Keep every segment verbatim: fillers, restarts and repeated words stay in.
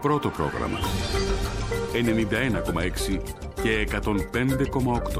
πρώτο πρόγραμμα. ενενήντα ένα κόμμα έξι και εκατόν πέντε κόμμα οκτώ.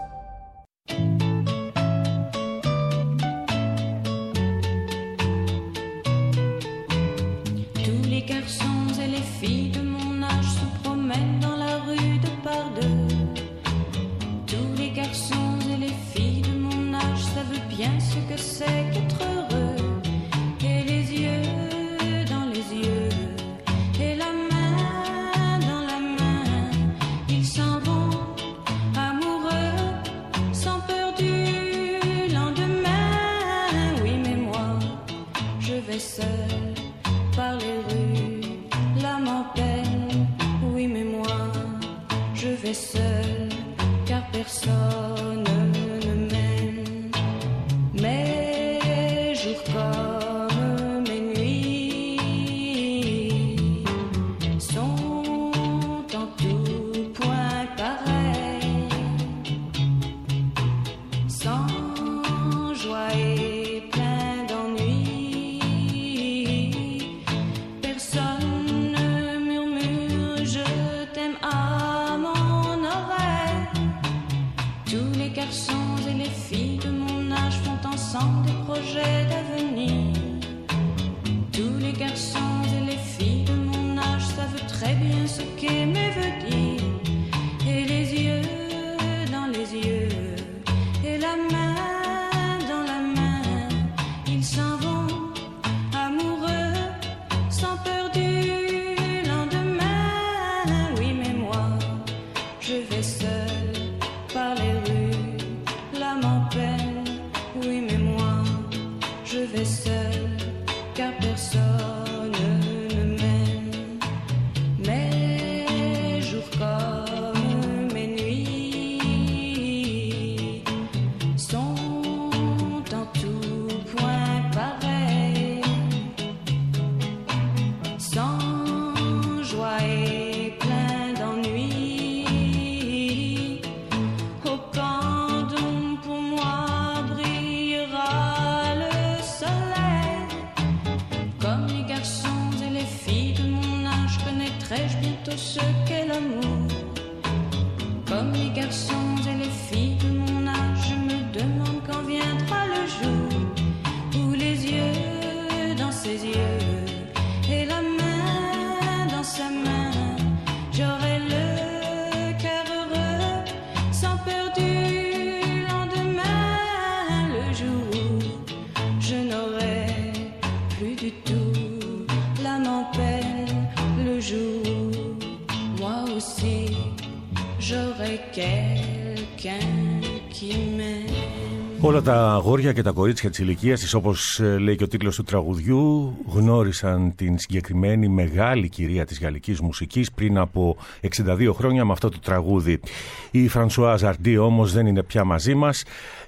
Όλα τα αγόρια και τα κορίτσια της ηλικίας της, όπως λέει και ο τίτλος του τραγουδιού, γνώρισαν την συγκεκριμένη μεγάλη κυρία της γαλλικής μουσικής πριν από εξήντα δύο χρόνια με αυτό το τραγούδι. Η Φρανσουάζ Αρντί όμως δεν είναι πια μαζί μας.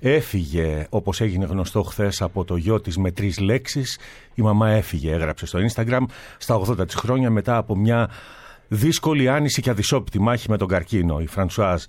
Έφυγε, όπως έγινε γνωστό χθες, από το γιο της με τρεις λέξεις. Η μαμά έφυγε, έγραψε στο Instagram, στα ογδόντα της χρόνια μετά από μια δύσκολη, άνηση και αδυσόπιτη μάχη με τον καρκίνο. Η Φρανσουάζ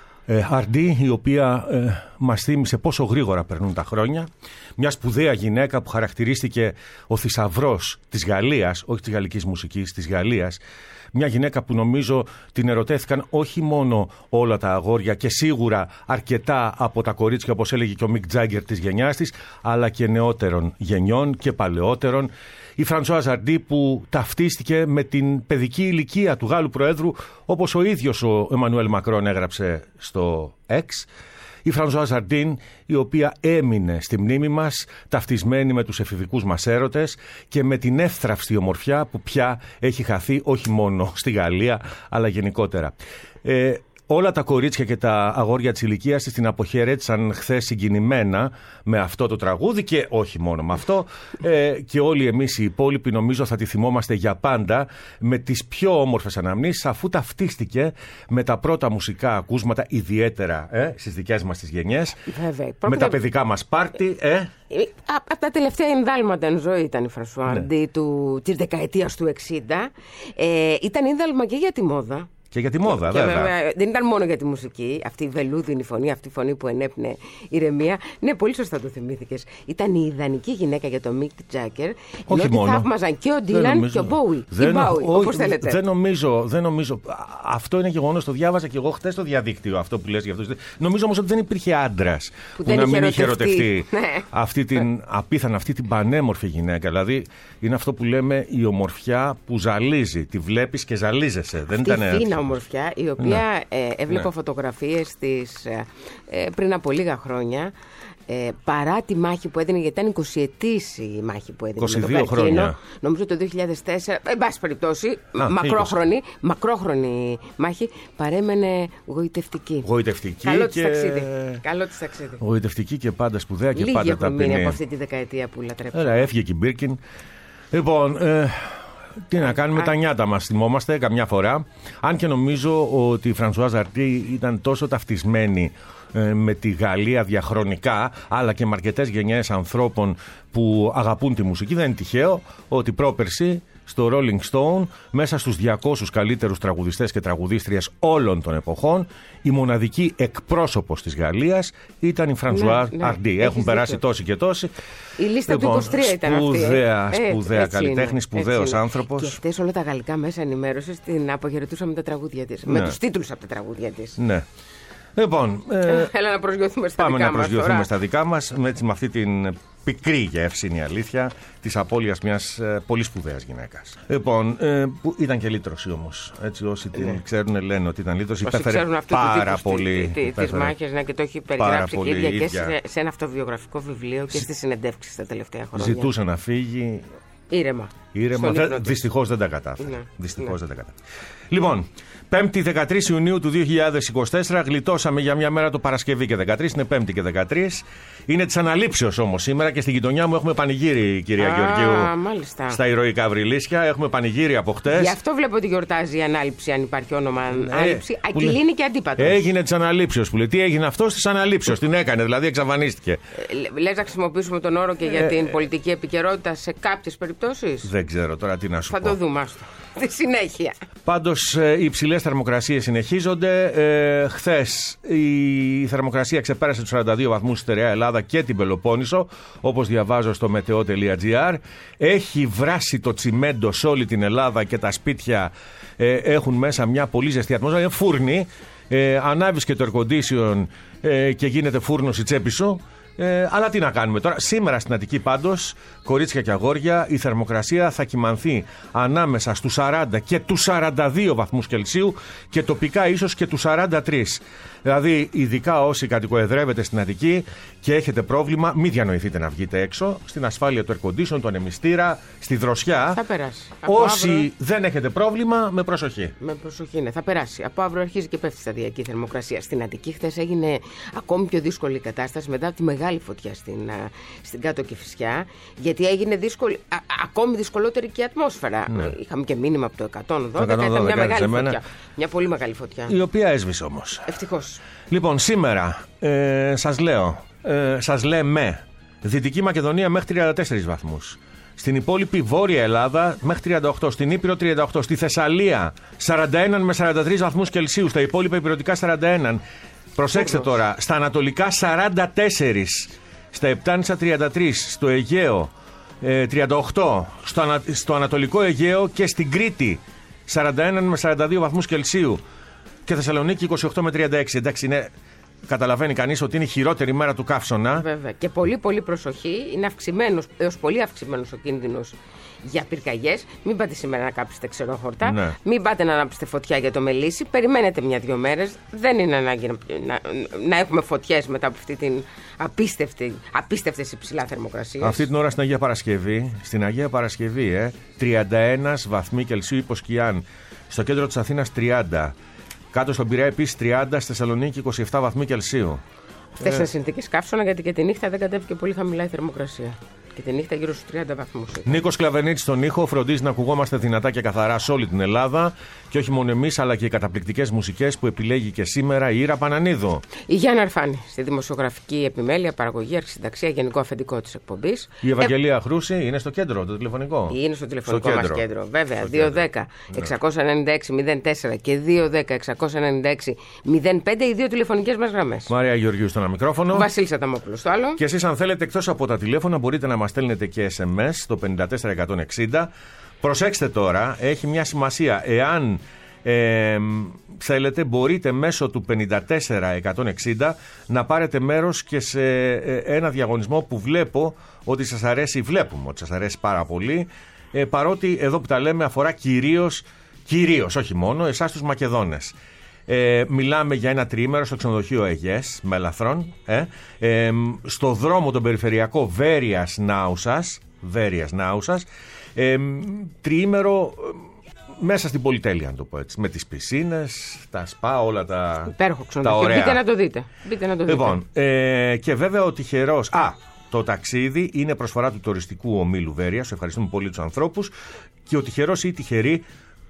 Αρντί, η οποία ε, μας θύμισε πόσο γρήγορα περνούν τα χρόνια. Μια σπουδαία γυναίκα που χαρακτηρίστηκε ο θησαυρός της Γαλλίας, όχι της γαλλικής μουσικής, της Γαλλίας. Μια γυναίκα που νομίζω την ερωτεύτηκαν όχι μόνο όλα τα αγόρια και σίγουρα αρκετά από τα κορίτσια, όπως έλεγε και ο Μικ Τζάγκερ της γενιάς της, αλλά και νεότερων γενιών και παλαιότερων. Η Φρανσουάζ Αρντί που ταυτίστηκε με την παιδική ηλικία του Γάλλου Προέδρου, όπως ο ίδιος ο Εμμανουέλ Μακρόν έγραψε στο X. Η Φρανσουάζ Αρντί, η οποία έμεινε στη μνήμη μας, ταυτισμένη με τους εφηβικούς μας έρωτες και με την εύθραυστη ομορφιά που πια έχει χαθεί όχι μόνο στη Γαλλία, αλλά γενικότερα. Ε, Όλα τα κορίτσια και τα αγόρια της ηλικίας της την αποχαιρέτησαν χθες συγκινημένα με αυτό το τραγούδι και όχι μόνο με αυτό. Ε, και όλοι εμείς οι υπόλοιποι νομίζω θα τη θυμόμαστε για πάντα με τις πιο όμορφες αναμνήσεις, αφού ταυτίστηκε με τα πρώτα μουσικά ακούσματα, ιδιαίτερα ε, στις δικές μας τις γενιές. Βέβαια. Με τα παιδικά μας πάρτι. Ε. Από τα τελευταία ενδάλματα εν ζωή ήταν η Φρανσουάζ Αρντί, ναι, της δεκαετίας του εξήντα. Ε, ήταν ενδάλμα και για τη μόδα. Και για τη μόδα, και, βέβαια. Και βέβαια. Δεν ήταν μόνο για τη μουσική, αυτή η βελούδινη φωνή, αυτή η φωνή που ενέπνε ηρεμία. Ναι, πολύ σωστά το θυμήθηκες. Ήταν η ιδανική γυναίκα για τον Μικ Τζάκερ. Όχι ενώ μόνο. Θαύμαζαν και ο Ντίλαν και ο Μπόουι. Δεν, η Μπόουι, όπως θέλετε. Δεν νομίζω, δεν νομίζω. Αυτό είναι γεγονός. Το διάβαζα και εγώ χτες στο διαδίκτυο αυτό που λες για αυτό. Νομίζω όμως ότι δεν υπήρχε άντρας που, που να μην είχε ερωτευτεί αυτή την απίθανα, αυτή την πανέμορφη γυναίκα. Δηλαδή είναι αυτό που λέμε η ομορφιά που ζαλίζει. Τη βλέπεις και ζαλίζεσαι. Δεν ήταν η φίνα ομορφιά, η οποία ναι. ε, έβλεπα ναι. φωτογραφίες της ε, πριν από λίγα χρόνια. Ε, παρά τη μάχη που έδινε, γιατί ήταν είκοσι ετής η μάχη που έδινε είκοσι δύο με το καρκίνο, χρόνια. Νομίζω το δύο χιλιάδες τέσσερα, εν πάση περιπτώσει, Α, μακρόχρονη, μακρόχρονη μάχη, παρέμενε γοητευτική. Γοητευτική Καλό και... της ταξίδι. Καλό της ταξίδι. Γοητευτική και πάντα σπουδαία και Λίγοι πάντα ταπεινή. Λίγοι έχουν μείνει από αυτή τη δεκαετία που λατρέψαμε. Έλα, έφυγε και η Μπίρκιν. Λοιπόν, ε, τι να κάνουμε, α, τα νιάτα μας θυμόμαστε καμιά φορά. Αν και νομίζω ότι η Φρανσουάζ Αρντί ήταν τόσο ταυτισμένη με τη Γαλλία διαχρονικά, αλλά και με αρκετές γενιές ανθρώπων που αγαπούν τη μουσική. Δεν είναι τυχαίο ότι πρόπερση στο Rolling Stone, μέσα στους διακόσιους καλύτερους τραγουδιστές και τραγουδίστριες όλων των εποχών, η μοναδική εκπρόσωπος της Γαλλίας ήταν η Φρανσουάζ ναι, ναι, Αρντί. Έχουν περάσει δίκιο. Τόσοι και τόσοι. Η λίστα λοιπόν, του είκοσι τρία ήταν σπουδαία, αυτή. Ε. Σπουδαία έτσι καλλιτέχνη, είναι, σπουδαίος άνθρωπος. Και χτες όλα τα γαλλικά μέσα ενημέρωσης την αποχαιρετούσαν με τα τραγούδια της. Ναι. Με τους τίτλους από τα τραγούδια της. Ναι. Λοιπόν, ε, έλα να προσγειωθούμε στα πάμε δικά να μας προσγειωθούμε τώρα. στα δικά μας με, έτσι, με αυτή την πικρή γεύση, είναι η αλήθεια, της απώλειας μιας ε, πολύ σπουδαίας γυναίκας. Λοιπόν, ε, που ήταν και λύτρωση όμως. Έτσι, όσοι την ναι. ξέρουν λένε ότι ήταν λύτρωση. Υπέφερε πάρα πολύ. Τις μάχες, ναι, και το έχει περιγράψει και ίδια και σε, σε ένα αυτοβιογραφικό βιβλίο και στις συνεντεύξεις τα τελευταία χρόνια. Ζητούσε να φύγει. Ήρεμα. Ήρεμα. Δυστυχώς δεν τα κατάφερε. Ναι. Δυστυχώς ναι. δεν τα κατάφερε. Λοιπόν, Πέμπτη δεκατρείς Ιουνίου του δύο χιλιάδες είκοσι τέσσερα, γλιτώσαμε για μια μέρα το Παρασκευή και δεκατρείς, είναι Πέμπτη και δεκατρείς. Είναι της αναλήψεως όμως σήμερα και στην γειτονιά μου έχουμε πανηγύρι, κυρία Α, Γεωργίου. Μάλιστα. Στα ηρωικά Βρυλίσια έχουμε πανηγύρι από χτες. Γι' αυτό βλέπω ότι γιορτάζει η ανάληψη, αν υπάρχει όνομα ε, ανάληψη. Ακυλίνη και αντίπατος. Έγινε της αναλήψεως που λέει. Τι έγινε αυτό της αναλήψεως, την έκανε, δηλαδή εξαφανίστηκε. Ε, λες να χρησιμοποιήσουμε τον όρο και για ε, την πολιτική επικαιρότητα σε κάποιες περιπτώσεις. Δεν ξέρω τώρα τι να σου Θα πω. το δούμε αυτό. Στη συνέχεια. Πάντως οι υψηλές θερμοκρασίες συνεχίζονται. Ε, χθες η θερμοκρασία ξεπέρασε τους σαράντα δύο βαθμούς στη στερεά Ελλάδα και την Πελοπόννησο, όπως διαβάζω στο μετεό τελεία τζι άρ. Έχει βράσει το τσιμέντο σε όλη την Ελλάδα και τα σπίτια ε, έχουν μέσα μια πολύ ζεστή ατμόσφαιρα. Είναι φούρνη. Ε, ανάβεις και το air condition ε, και γίνεται φούρνος η τσέπη σου. Ε, αλλά τι να κάνουμε τώρα. Σήμερα στην Αττική πάντως, κορίτσια και αγόρια, η θερμοκρασία θα κυμανθεί ανάμεσα στους σαράντα και τους σαράντα δύο βαθμούς Κελσίου και τοπικά ίσως και τους σαράντα τρία. Δηλαδή, ειδικά όσοι κατοικοεδρεύετε στην Αττική και έχετε πρόβλημα, μην διανοηθείτε να βγείτε έξω, στην ασφάλεια του air condition, του ανεμιστήρα, στη δροσιά. Θα περάσει. Όσοι αύριο... δεν έχετε πρόβλημα, με προσοχή. Με προσοχή, ναι, θα περάσει. Από αύριο αρχίζει και πέφτει σταδιακή θερμοκρασία. Στην Αττική χθες έγινε ακόμη πιο δύσκολη η κατάσταση μετά από τη μεγάλη φωτιά στην, στην κάτω Κηφισιά, γιατί έγινε δύσκολη, α, ακόμη δυσκολότερη και η ατμόσφαιρα. Ναι. Είχαμε και μήνυμα από το εκατόν δώδεκα, ήταν μια μεγάλη φωτιά. Μια πολύ μεγάλη φωτιά. Η οποία έσβησε όμως. Ευτυχώς. Λοιπόν, σήμερα ε, σας λέω, ε, σας λέμε, Δυτική Μακεδονία μέχρι τριάντα τέσσερις βαθμούς. Στην υπόλοιπη Βόρεια Ελλάδα μέχρι τριάντα οκτώ, στην Ήπειρο τριάντα οκτώ, στη Θεσσαλία σαράντα ένα με σαράντα τρία βαθμούς Κελσίου, στα υπόλοιπα υπηρετικά σαράντα ένα. Προσέξτε τώρα, στα Ανατολικά σαράντα τέσσερα, στα Επτάνησα τριάντα τρία, στο Αιγαίο ε, τριάντα οκτώ, στο, ανα, στο Ανατολικό Αιγαίο και στην Κρήτη σαράντα ένα με σαράντα δύο βαθμούς Κελσίου και Θεσσαλονίκη είκοσι οκτώ με τριάντα έξι. Εντάξει, είναι, καταλαβαίνει κανείς ότι είναι η χειρότερη μέρα του καύσωνα. Βέβαια. Και πολύ πολύ προσοχή, είναι αυξημένος, έως πολύ αυξημένος ο κίνδυνος για πυρκαγιές. Μην πάτε σήμερα να κάψετε ξερόχορτα. Ναι. Μην πάτε να ανάψετε φωτιά για το μελίσι. Περιμένετε μια-δυο μέρες. Δεν είναι ανάγκη να, να, να έχουμε φωτιές μετά από αυτή την απίστευτη, απίστευτες υψηλά θερμοκρασίες. Αυτή την ώρα στην Αγία Παρασκευή, στην Αγία Παρασκευή, ε, τριάντα ένα βαθμοί Κελσίου υποσκιάν. Στο κέντρο της Αθήνας τριάντα. Κάτω στον Πειραιά επίσης τριάντα, στη Θεσσαλονίκη είκοσι επτά βαθμοί Κελσίου. Αυτές είναι συνθήκες καύσωνα, γιατί και τη νύχτα δεν κατέβηκε πολύ χαμηλά η θερμοκρασία. Και τη νύχτα γύρω στους τριάντα βαθμούς. Νίκος Κλαβενίτης στον ήχο, φροντίζει να ακουγόμαστε δυνατά και καθαρά σε όλη την Ελλάδα. Και όχι μόνο εμείς, αλλά και οι καταπληκτικές μουσικές που επιλέγει και σήμερα η Ήρα Πανανίδου. Η Γιάννα Αρφάνη, στη δημοσιογραφική επιμέλεια, παραγωγή, αρχισυνταξία, γενικό αφεντικό της εκπομπής. Η Ευαγγελία ε... Χρούση είναι στο κέντρο, το τηλεφωνικό. Είναι στο τηλεφωνικό μας κέντρο, βέβαια. δύο δέκα εξακόσια ενενήντα έξι μηδέν τέσσερα και δύο δέκα εξακόσια ενενήντα έξι μηδέν πέντε, οι δύο τηλεφωνικές μας γραμμές. Μαρία Γεωργίου στο ένα μικρόφωνο. Βασίλης Αδαμόπουλος στο άλλο. Και εσείς, αν θέλετε, εκτός από τα τηλέφωνα, μπορείτε να μας στέλνετε και ες εμ ες στο πέντε τέσσερα εκατόν εξήντα. Προσέξτε τώρα, έχει μια σημασία. Εάν ε, θέλετε, μπορείτε μέσω του πέντε τέσσερα εκατόν εξήντα να πάρετε μέρος και σε ένα διαγωνισμό που βλέπω ότι σας αρέσει, βλέπουμε ότι σας αρέσει πάρα πολύ, ε, παρότι εδώ που τα λέμε αφορά κυρίως, κυρίως όχι μόνο, εσάς τους Μακεδόνες. Ε, μιλάμε για ένα τριήμερο στο ξενοδοχείο Αιγές, Μελαθρόν, ε, ε, στο δρόμο τον περιφερειακό Βέρειας Νάουσας, Βέρειας Νάουσας, ε, τριήμερο μέσα στην πολυτέλεια, να το πω έτσι, με τις πισίνες, τα σπα, όλα τα, υπέροχο τα ωραία. Μπείτε να το δείτε. Μπείτε να το δείτε. Λοιπόν, ε, και βέβαια ο τυχερός... Α, το ταξίδι είναι προσφορά του τουριστικού ομίλου Βέρειας, ευχαριστούμε πολύ τους ανθρώπους, και ο τυχερός ή η τυχερή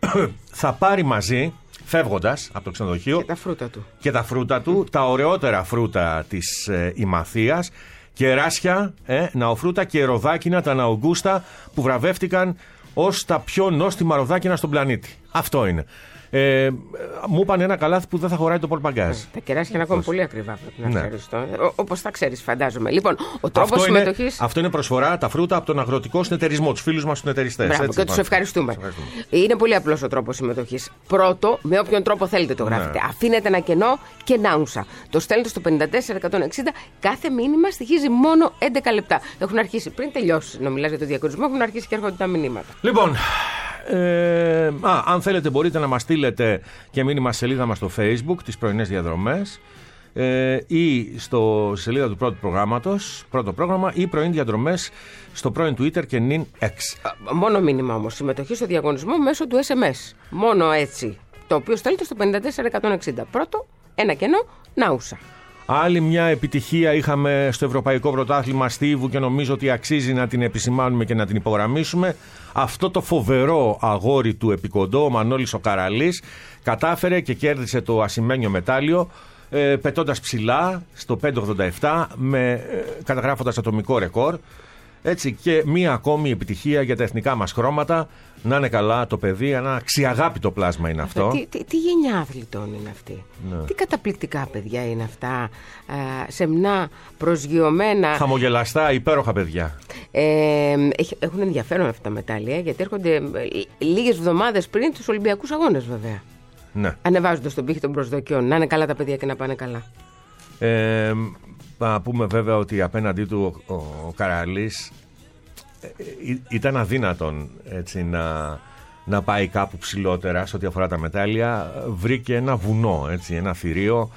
θα πάρει μαζί, φεύγοντας από το ξενοδοχείο, και τα φρούτα του, και τα, φρούτα του, τα ωραιότερα φρούτα της ε, Ημαθίας, κεράσια, ε, ναοφρούτα και ροδάκινα, τα ναογκούστα που βραβεύτηκαν ως τα πιο νόστιμα ροδάκινα στον πλανήτη. Αυτό είναι. Ε, μου είπαν ένα καλάθι που δεν θα χωράει το πορπαγκάζ. Τα κεράσια είναι ακόμα πολύ ακριβά, πρέπει να ναι. ευχαριστώ. Όπως θα ξέρεις, φαντάζομαι. Λοιπόν, ο τρόπος συμμετοχής. Είναι, αυτό είναι προσφορά, τα φρούτα από τον αγροτικό συνεταιρισμό, τους φίλους μας συνεταιριστές. Μπράβο, και τους ευχαριστούμε. ευχαριστούμε. Είναι πολύ απλός ο τρόπος συμμετοχής. Πρώτο, με όποιον τρόπο θέλετε το γράφετε. Ναι. Αφήνετε ένα κενό και νάουσα. Το στέλνετε στο πέντε τέσσερα εκατόν εξήντα. Κάθε μήνυμα στοιχίζει μόνο έντεκα λεπτά. Έχουν αρχίσει, πριν τελειώσει να μιλάς για το διαγωνισμό, έχουν αρχίσει και έρχονται τα μηνύματα. Λοιπόν. Ε, α, αν θέλετε μπορείτε να μας στείλετε και μήνυμα στη σελίδα μας στο Facebook, τις πρωινές διαδρομές, ε, ή στο σελίδα του πρώτου προγράμματος, πρώτο πρόγραμμα, ή πρωινές διαδρομές στο πρώην Twitter και νυν X. Μόνο μήνυμα όμως, συμμετοχή στο διαγωνισμό μέσω του ες εμ ες. Μόνο έτσι, το οποίο στέλνετε στο πέντε τέσσερα εκατόν εξήντα. Πρώτο, ένα κενό, νάουσα. Άλλη μια επιτυχία είχαμε στο Ευρωπαϊκό Πρωτάθλημα Στίβου και νομίζω ότι αξίζει να την επισημάνουμε και να την υπογραμμίσουμε. Αυτό το φοβερό αγόρι του επικοντό, ο Μανώλης ο Καραλής, κατάφερε και κέρδισε το ασημένιο μετάλλιο, ε, πετώντας ψηλά στο πέντε ογδόντα επτά, με, ε, καταγράφοντας ατομικό ρεκόρ. Έτσι, και μία ακόμη επιτυχία για τα εθνικά μας χρώματα. Να είναι καλά το παιδί, ένα αξιαγάπητο πλάσμα είναι αυτό. Τι, τι, τι γενιά αθλητών είναι αυτή. Ναι. Τι καταπληκτικά παιδιά είναι αυτά. Α, σεμνά, προσγειωμένα. Χαμογελαστά, υπέροχα παιδιά. Ε, έχουν ενδιαφέρον αυτά τα μετάλλια, γιατί έρχονται λίγες εβδομάδες πριν τους Ολυμπιακούς Αγώνες, βέβαια. Ναι. Ανεβάζοντας τον πύχη των προσδοκιών. Να είναι καλά τα παιδιά και να πάνε καλά. Ε, να πούμε βέβαια ότι απέναντί του ο, ο Καραλής ε, ήταν αδύνατον έτσι, να, να πάει κάπου ψηλότερα σε ό,τι αφορά τα μετάλλια. Βρήκε ένα βουνό, έτσι, ένα θηρίο,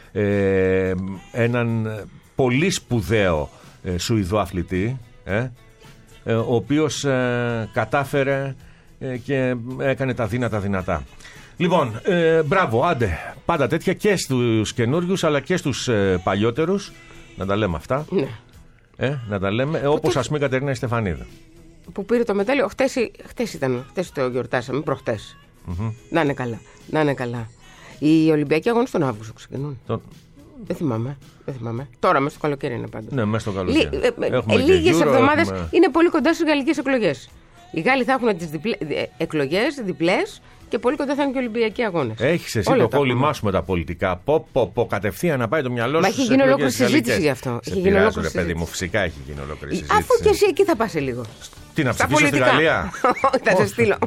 ε, έναν πολύ σπουδαίο ε, Σουηδό αθλητή, ε, ε, ο οποίος ε, κατάφερε ε, και έκανε τα δύνατα δυνατά. Λοιπόν, ε, μπράβο, άντε, πάντα τέτοια και στους καινούριους αλλά και στους ε, παλιότερους, να τα λέμε αυτά, ναι. ε, να τα λέμε, ε, όπως ας πούμε η Κατερίνα Στεφανίδου. Που πήρε το μετάλλιο, χτες, χτες ήταν, χτες το γιορτάσαμε, προχτές. Mm-hmm. Να είναι καλά, να είναι καλά. Οι Ολυμπιακοί Αγώνες τον Αύγουστο ξεκινούν. Το... Δεν θυμάμαι, δεν θυμάμαι. Τώρα μέσα στο καλοκαίρι είναι πάντα. Ναι, μέσα στο καλοκαίρι. Λί, ε, ε, λίγες εβδομάδες έχουμε... είναι πολύ κοντά στις γαλλικές εκλογές. Οι Γάλλοι θα έχουν τις διπλέ, εκλογές διπλές και πολύ κοντά θα είναι και οι Ολυμπιακοί Αγώνες. Έχεις εσύ το κόλλημά σου με τα πολιτικά. Πω, πω, πω, κατευθείαν να πάει το μυαλό σου. Μα έχει γίνει ολόκληρη συζήτηση γι' αυτό. Σε πειράζω, ρε παιδί μου, φυσικά έχει γίνει ολόκληρη συζήτηση. Αφού και εσύ εκεί θα πας σε λίγο. Τι να ψηφίσω στη Γαλλία. Θα σε στείλω.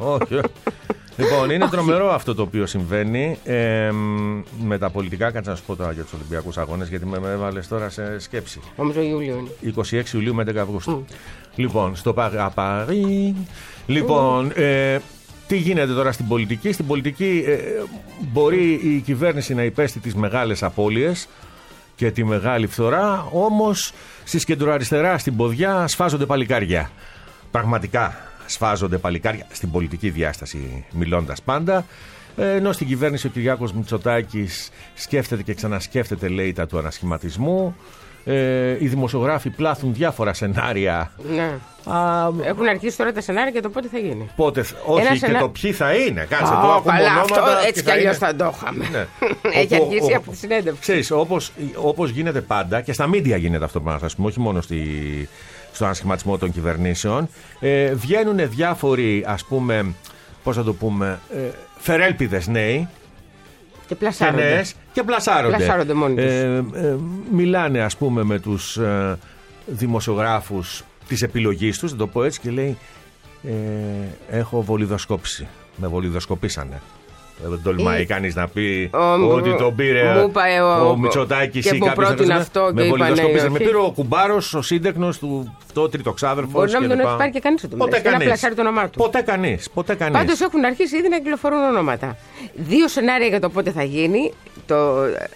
Λοιπόν, είναι τρομερό αυτό το οποίο συμβαίνει ε, με τα πολιτικά. Κάτσε να σου πω τώρα για τους Ολυμπιακούς Αγώνες, γιατί με έβαλες τώρα σε σκέψη. Νομίζω Ιούλιο είναι. είκοσι έξι Ιουλίου με έντεκα Αυγούστου. Mm. Λοιπόν, στο Παρί. Λοιπόν, ε, τι γίνεται τώρα στην πολιτική. Στην πολιτική ε, μπορεί η κυβέρνηση να υπέστη τις μεγάλες απώλειες και τη μεγάλη φθορά, όμως στις κεντροαριστερά στην ποδιά σφάζονται παλικάρια. Πραγματικά σφάζονται παλικάρια στην πολιτική διάσταση, μιλώντας πάντα. Ενώ στην κυβέρνηση ο Κυριάκος Μητσοτάκης σκέφτεται και ξανασκέφτεται, λέει, τα του ανασχηματισμού. Ε, οι δημοσιογράφοι πλάθουν διάφορα σενάρια. Ναι. Α, έχουν αρχίσει τώρα τα σενάρια και το πότε θα γίνει. Πότε, όχι, Ένα και σενά... το ποιοι θα είναι. Κάτσε oh, το ακούμε ονόματα. Έτσι κι αλλιώς θα το είχαμε. Ναι. Έχει ο, αρχίσει ο, από τη συνέντευξη. Ξέρεις, όπως, όπως γίνεται πάντα και στα μίντια γίνεται αυτό που μας πούμε, όχι μόνο στη, στον ανασχηματισμό των κυβερνήσεων. Ε, βγαίνουν διάφοροι, ας πούμε, πώς θα το πούμε, ε, φερέλπιδες νέοι. Και πλασάρονται. Και, νέες, και πλασάρονται. πλασάρονται μόνοι τους. Ε, ε, μιλάνε, ας πούμε, με τους ε, δημοσιογράφους της επιλογής τους, να το πω έτσι, και λέει ε, έχω βολιδοσκόπηση. Με βολιδοσκοπήσανε. Δεν τολμάει κανείς να πει ο, ότι τον πήρε ο, ο, ο Μητσοτάκης ή κάποιος αυτό με βολιδοσκοπήσανε. Με πήρε ο κουμπάρος, ο σύντεκνος του το τρίτο ξάδερφος. Μπορεί να μην τον έχει πάρει και κανείς. Ποτέ κανείς. Να πλασάρει το όνομά του. Ποτέ κανείς. Ποτέ κανείς. Πάντως έχουν αρχίσει ήδη να κυκλοφορούν ονόματα. Δύο σενάρια για το πότε θα γίνει. Το,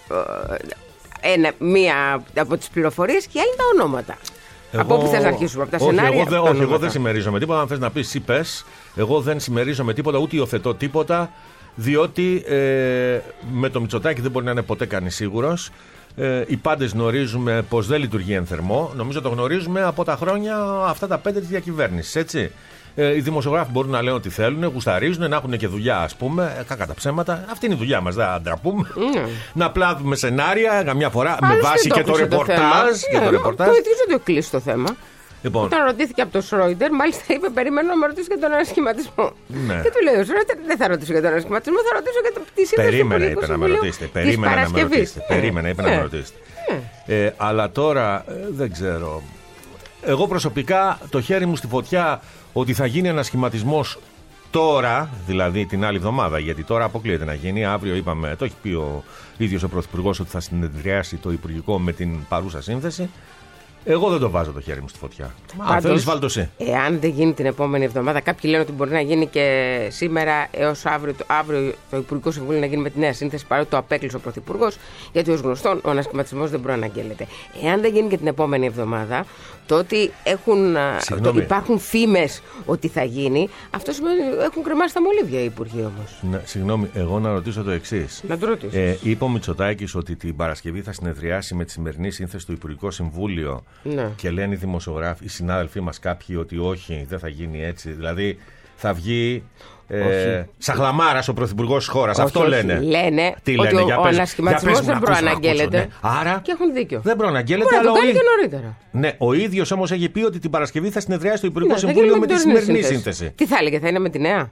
ένα, μία από τις πληροφορίες και άλλη τα ονόματα. Εγώ... Από όπου θες να αρχίσουμε, από τα όχι, σενάρια. Εγώ, δε, όχι, εγώ δεν συμμερίζομαι τίποτα. Αν θες να πεις, είπες. Εγώ δεν συμμερίζομαι τίποτα, ούτε υιοθετώ τίποτα. Διότι ε, με το Μητσοτάκη δεν μπορεί να είναι ποτέ κανείς σίγουρος. Ε, οι πάντες γνωρίζουμε πως δεν λειτουργεί εν θερμό. Νομίζω το γνωρίζουμε από τα χρόνια αυτά τα πέντε της διακυβέρνησης, έτσι. Ε, οι δημοσιογράφοι μπορούν να λένε ό,τι θέλουν, γουσταρίζουν, να έχουν και δουλειά, ας πούμε. Ε, κακά τα ψέματα. Αυτή είναι η δουλειά μας, δεν αντραπούμε. Mm. Να πλάθουμε σενάρια καμιά φορά με βάση και το ρεπορτάζ. Το, yeah, το ρεπορτάζ. Το ίδιο δεν το κλείσει το θέμα. Λοιπόν. Όταν ρωτήθηκε από τον Σρόιντερ, μάλιστα είπε: περιμένω να με ρωτήσει για τον ανασχηματισμό. Ναι. Και του λέει ο Σρόιντερ: δεν θα ρωτήσω για τον ανασχηματισμό, θα ρωτήσω για τη σύνδεση. Περίμενε, είπε να με ρωτήσετε. Περίμενε να με ρωτήσετε. Περίμενε, είπε να με ρωτήσετε. Ε, αλλά τώρα ε, δεν ξέρω. Εγώ προσωπικά το χέρι μου στη φωτιά ότι θα γίνει ανασχηματισμός τώρα, δηλαδή την άλλη εβδομάδα, γιατί τώρα αποκλείεται να γίνει. Αύριο είπαμε, το έχει πει ο ίδιος ο Πρωθυπουργός ότι θα συνεδριάσει το Υπουργικό με την παρούσα σύνθεση. Εγώ δεν το βάζω το χέρι μου στη φωτιά. Αν θέλεις, βάλ' το εσύ. Εάν δεν γίνει την επόμενη εβδομάδα, κάποιοι λένε ότι μπορεί να γίνει και σήμερα έως αύριο, το, αύριο το Υπουργικό Συμβούλιο να γίνει με τη νέα σύνθεση, παρότι το απέκλεισε ο Πρωθυπουργός, γιατί ως γνωστόν ο ανασχηματισμός δεν προαναγγέλλεται. Εάν δεν γίνει και την επόμενη εβδομάδα, το ότι έχουν, το, υπάρχουν φήμες ότι θα γίνει, αυτό σημαίνει ότι έχουν κρεμάσει τα μολύβια οι υπουργοί όμως. Ναι, συγγνώμη, εγώ να ρωτήσω το εξής. Να το ρωτήσω. Ε, είπε ο Μητσοτάκης ότι την Παρασκευή θα συνεδριάσει με τη σημερινή σύνθεση του Υπουργικό Συμβούλιο. Ναι. Και λένε οι δημοσιογράφοι, οι συνάδελφοί μας κάποιοι, ότι όχι, δεν θα γίνει έτσι. Δηλαδή θα βγει ε, σαχλαμάρας ο πρωθυπουργός της χώρας. Αυτό όχι, λένε. Λένε Τι ότι λένε, ο, ο ανασχηματισμός δεν προαναγγέλλεται. Ναι. Άρα και έχουν δίκιο. Δεν προαναγγέλλεται. Μπορεί να το κάνει ο... και νωρίτερα. Ναι, ο ίδιος όμως έχει πει ότι την Παρασκευή θα συνεδριάσει το Υπουργικό ναι, Συμβούλιο με τη σημερινή σύνθεση. σύνθεση. Τι θα έλεγε, θα είναι με τη νέα.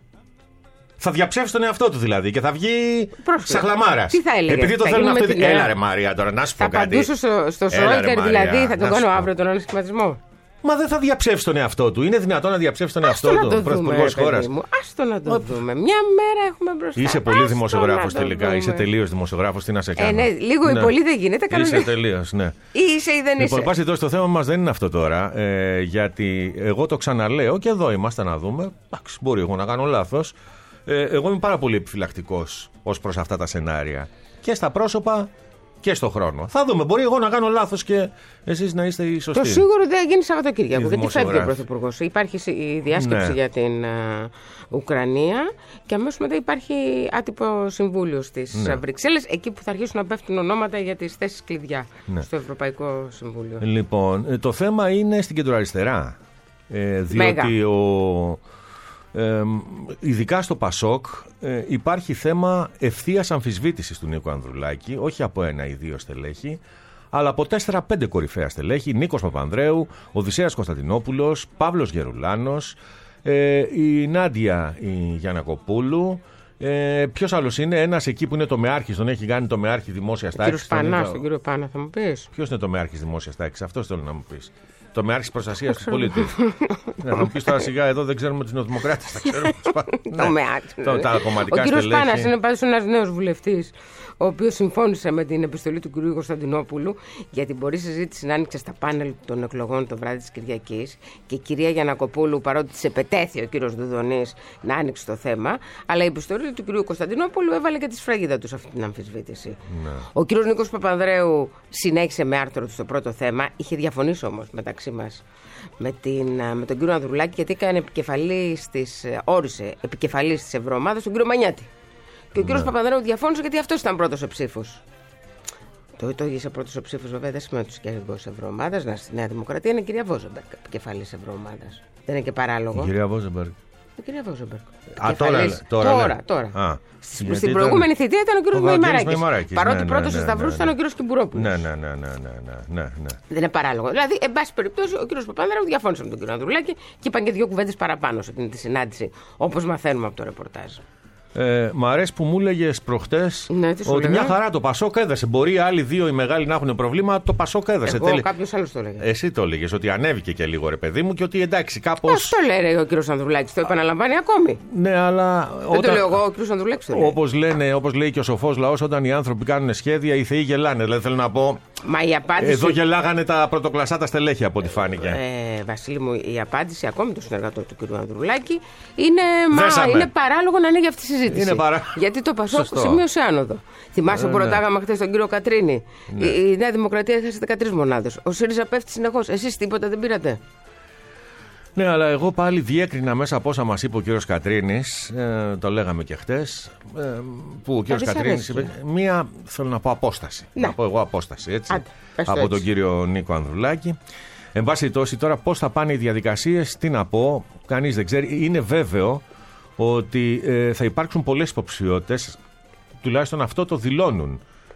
Θα διαψεύσει τον εαυτό του δηλαδή και θα βγει σαχλαμάρας. Τι θα έλεγε. Επειδή το θέλουν αυτό. Έλα ρε Μάρια τώρα, να σου πω κάτι. Θα απαντήσω στο, στο Σρόιντερ δηλαδή, θα τον κάνω αύριο τον ανασχηματισμό. Μα δεν θα διαψεύσει τον εαυτό του. Είναι δυνατόν να διαψεύσει τον εαυτό του ο πρωθυπουργός χώρας. Άστο να το δούμε. Μια μέρα έχουμε μπροστά. Είσαι πολύ δημοσιογράφος τελικά. Είσαι τελείως δημοσιογράφος. Τι να σε κάνω. Ε, ναι, λίγο ή πολύ δεν γίνεται. Είσαι τελείως, ναι. Είσαι ή δεν είσαι. Λοιπόν, πάση το θέμα μας δεν είναι αυτό τώρα. Ε, γιατί εγώ το ξαναλέω και εδώ είμαστε να δούμε. Εντάξει, μπορεί εγώ να κάνω λάθος. Ε, εγώ είμαι πάρα πολύ επιφυλακτικός ως προς αυτά τα σενάρια. Και στα πρόσωπα και στο χρόνο. Θα δούμε. Μπορεί εγώ να κάνω λάθος και εσείς να είστε οι σωστοί. Το σίγουρο δεν γίνει Σαββατοκύριακο. Γιατί φεύγει ο Πρωθυπουργός. Υπάρχει η διάσκεψη ναι. για την uh, Ουκρανία και αμέσως μετά υπάρχει άτυπο συμβούλιο στις ναι. Βρυξέλλες. Εκεί που θα αρχίσουν να πέφτουν ονόματα για τις θέσεις κλειδιά ναι. στο Ευρωπαϊκό Συμβούλιο. Λοιπόν, το θέμα είναι στην κεντροαριστερά. Ε, διότι ο. Ε, ειδικά στο Πασόκ ε, υπάρχει θέμα ευθείας αμφισβήτησης του Νίκου Ανδρουλάκη, όχι από ένα ή δύο στελέχη, αλλά από τέσσερα πέντε κορυφαία στελέχη: Νίκος Παπανδρέου, Οδυσσέας Κωνσταντινόπουλος, Παύλος Γερουλάνος, ε, η Νάντια η Γιαννακοπούλου. Ε, ποιος άλλος είναι, ένας εκεί που είναι το Μεάρχης, τον έχει κάνει το Μεάρχη Δημόσιας Τάξης. Κύριο Πανά, τον κύριο Πάνα, θα μου πεις. Ποιος είναι το Μεάρχης Δημόσιας Τάξης, αυτό θέλω να μου πεις. Το Μεάρχης Προστασίας του Πολίτη. Θα μου πεις τώρα σιγά, εδώ δεν ξέρουμε τους νεοδημοκράτες. Το Μεάρχης. Τα κομματικά στελέχη. Ο κύριος Πάνας είναι πάντως ένας νέος βουλευτής, ο οποίος συμφώνησε με την επιστολή του κυρίου Κωνσταντινόπουλου για την πορεία συζήτηση να άνοιξε στα πάνελ των εκλογών το βράδυ της Κυριακής. Και η κυρία Γιαννακοπούλου, παρότι της επετέθη ο κύριος Δουδονής να άνοιξε το θέμα, αλλά η επιστολή του κυρίου Κωνσταντινόπουλου έβαλε και τη σφραγίδα του σε αυτή την αμφισβήτηση. Ναι. Ο κύριος Νίκος Παπανδρέου συνέχισε με άρθρο του στο πρώτο θέμα, είχε διαφωνήσει όμως μεταξύ μας με, την, με τον κύριο Ανδρουλάκη, γιατί έκανε επικεφαλής της, όρισε επικεφαλής της Ευρωομάδας τον κύριο Μανιάτη. Και ο κύριος ναι. Παπανδρέου διαφώνησε γιατί αυτός ήταν πρώτος σε ψήφους. Το, το είχε πρώτο ο ψήφο, βέβαια, δεν σημαίνει ότι του κέρδη Ευρωομάδα. Να στη Νέα Δημοκρατία είναι η κυρία Βόζεμπεργκ, επικεφαλή Ευρωομάδα. Δεν είναι και παράλογο. Η κυρία Βόζεμπεργκ. Η κυρία Βόζεμπεργκ. Α, τώρα, τώρα, τώρα. τώρα. Α, στην στην προηγούμενη θητεία ήταν ο κύριος Μεϊμαράκης. Παρότι ναι, πρώτος ναι, ναι, σταυρούς ναι, ναι, ήταν ο κύριος Κιμπουρόπουλος. Ναι, ναι, ναι, ναι, ναι, ναι, ναι. Δεν είναι παράλογο. Δηλαδή, εν πάση περιπτώσει, ο κύριος Παπανδρέου διαφώνησε με τον κύριο Ανδρουλάκη και είπαν και δύο κουβέντες παραπάνω σε εκείνη τη συνάντηση, όπως μαθαίνουμε από το ρεπορτάζ. Ε, μ' αρέσει που μου έλεγε προχτές ναι, ότι μια χαρά το Πασόκ έδεσε. Μπορεί άλλοι δύο οι μεγάλοι να έχουν προβλήμα, το Πασόκ έδεσε. Εγώ, τέλει... κάποιος άλλος το έλεγε. Εσύ το έλεγες, ότι ανέβηκε και λίγο ρε παιδί μου και ότι εντάξει κάπως. Αυτό λέει ο κύριος Ανδρουλάκης, το επαναλαμβάνει ακόμη. Ναι, αλλά. Δεν όταν... το λέω εγώ, ο κύριος Ανδρουλάκης το λέει. Όπως, λένε, όπως λέει και ο σοφός λαός, όταν οι άνθρωποι κάνουν σχέδια, οι θεοί γελάνε. Δηλαδή θέλω να πω. Μα η απάντηση... Εδώ γελάγανε τα πρωτοκλασσά τα στελέχη από ό,τι φάνηκε. Ε, Βασίλη μου, η απάντηση ακόμη του συνεργατών του κ. Ανδρουλάκη είναι, μα, είναι παράλογο να είναι για αυτή τη συζήτηση. Είναι παρά... Γιατί το Πασόκ σημείωσε άνοδο. Θυμάσαι ε, που ναι. ρωτάγαμε χθες τον κύριο Κατρίνη. Ναι. Η, η Νέα Δημοκρατία έχασε δεκατρείς μονάδες. Ο ΣΥΡΙΖΑ πέφτει συνεχώς. Εσείς τίποτα δεν πήρατε. Ναι, αλλά εγώ πάλι διέκρινα μέσα από όσα μας είπε ο κύριος Κατρίνης, ε, το λέγαμε και χτες, ε, που ο κύριος Κατρίνης είπε, μία, θέλω να πω απόσταση, ναι. να πω εγώ απόσταση, έτσι, Άντε, από έτσι. τον κύριο Νίκο Ανδρουλάκη. Εν πάση περιπτώσει τώρα πώς θα πάνε οι διαδικασίες, τι να πω, κανείς δεν ξέρει. Είναι βέβαιο ότι ε, θα υπάρξουν πολλές υποψηφιότητες, τουλάχιστον αυτό το δηλώνουν,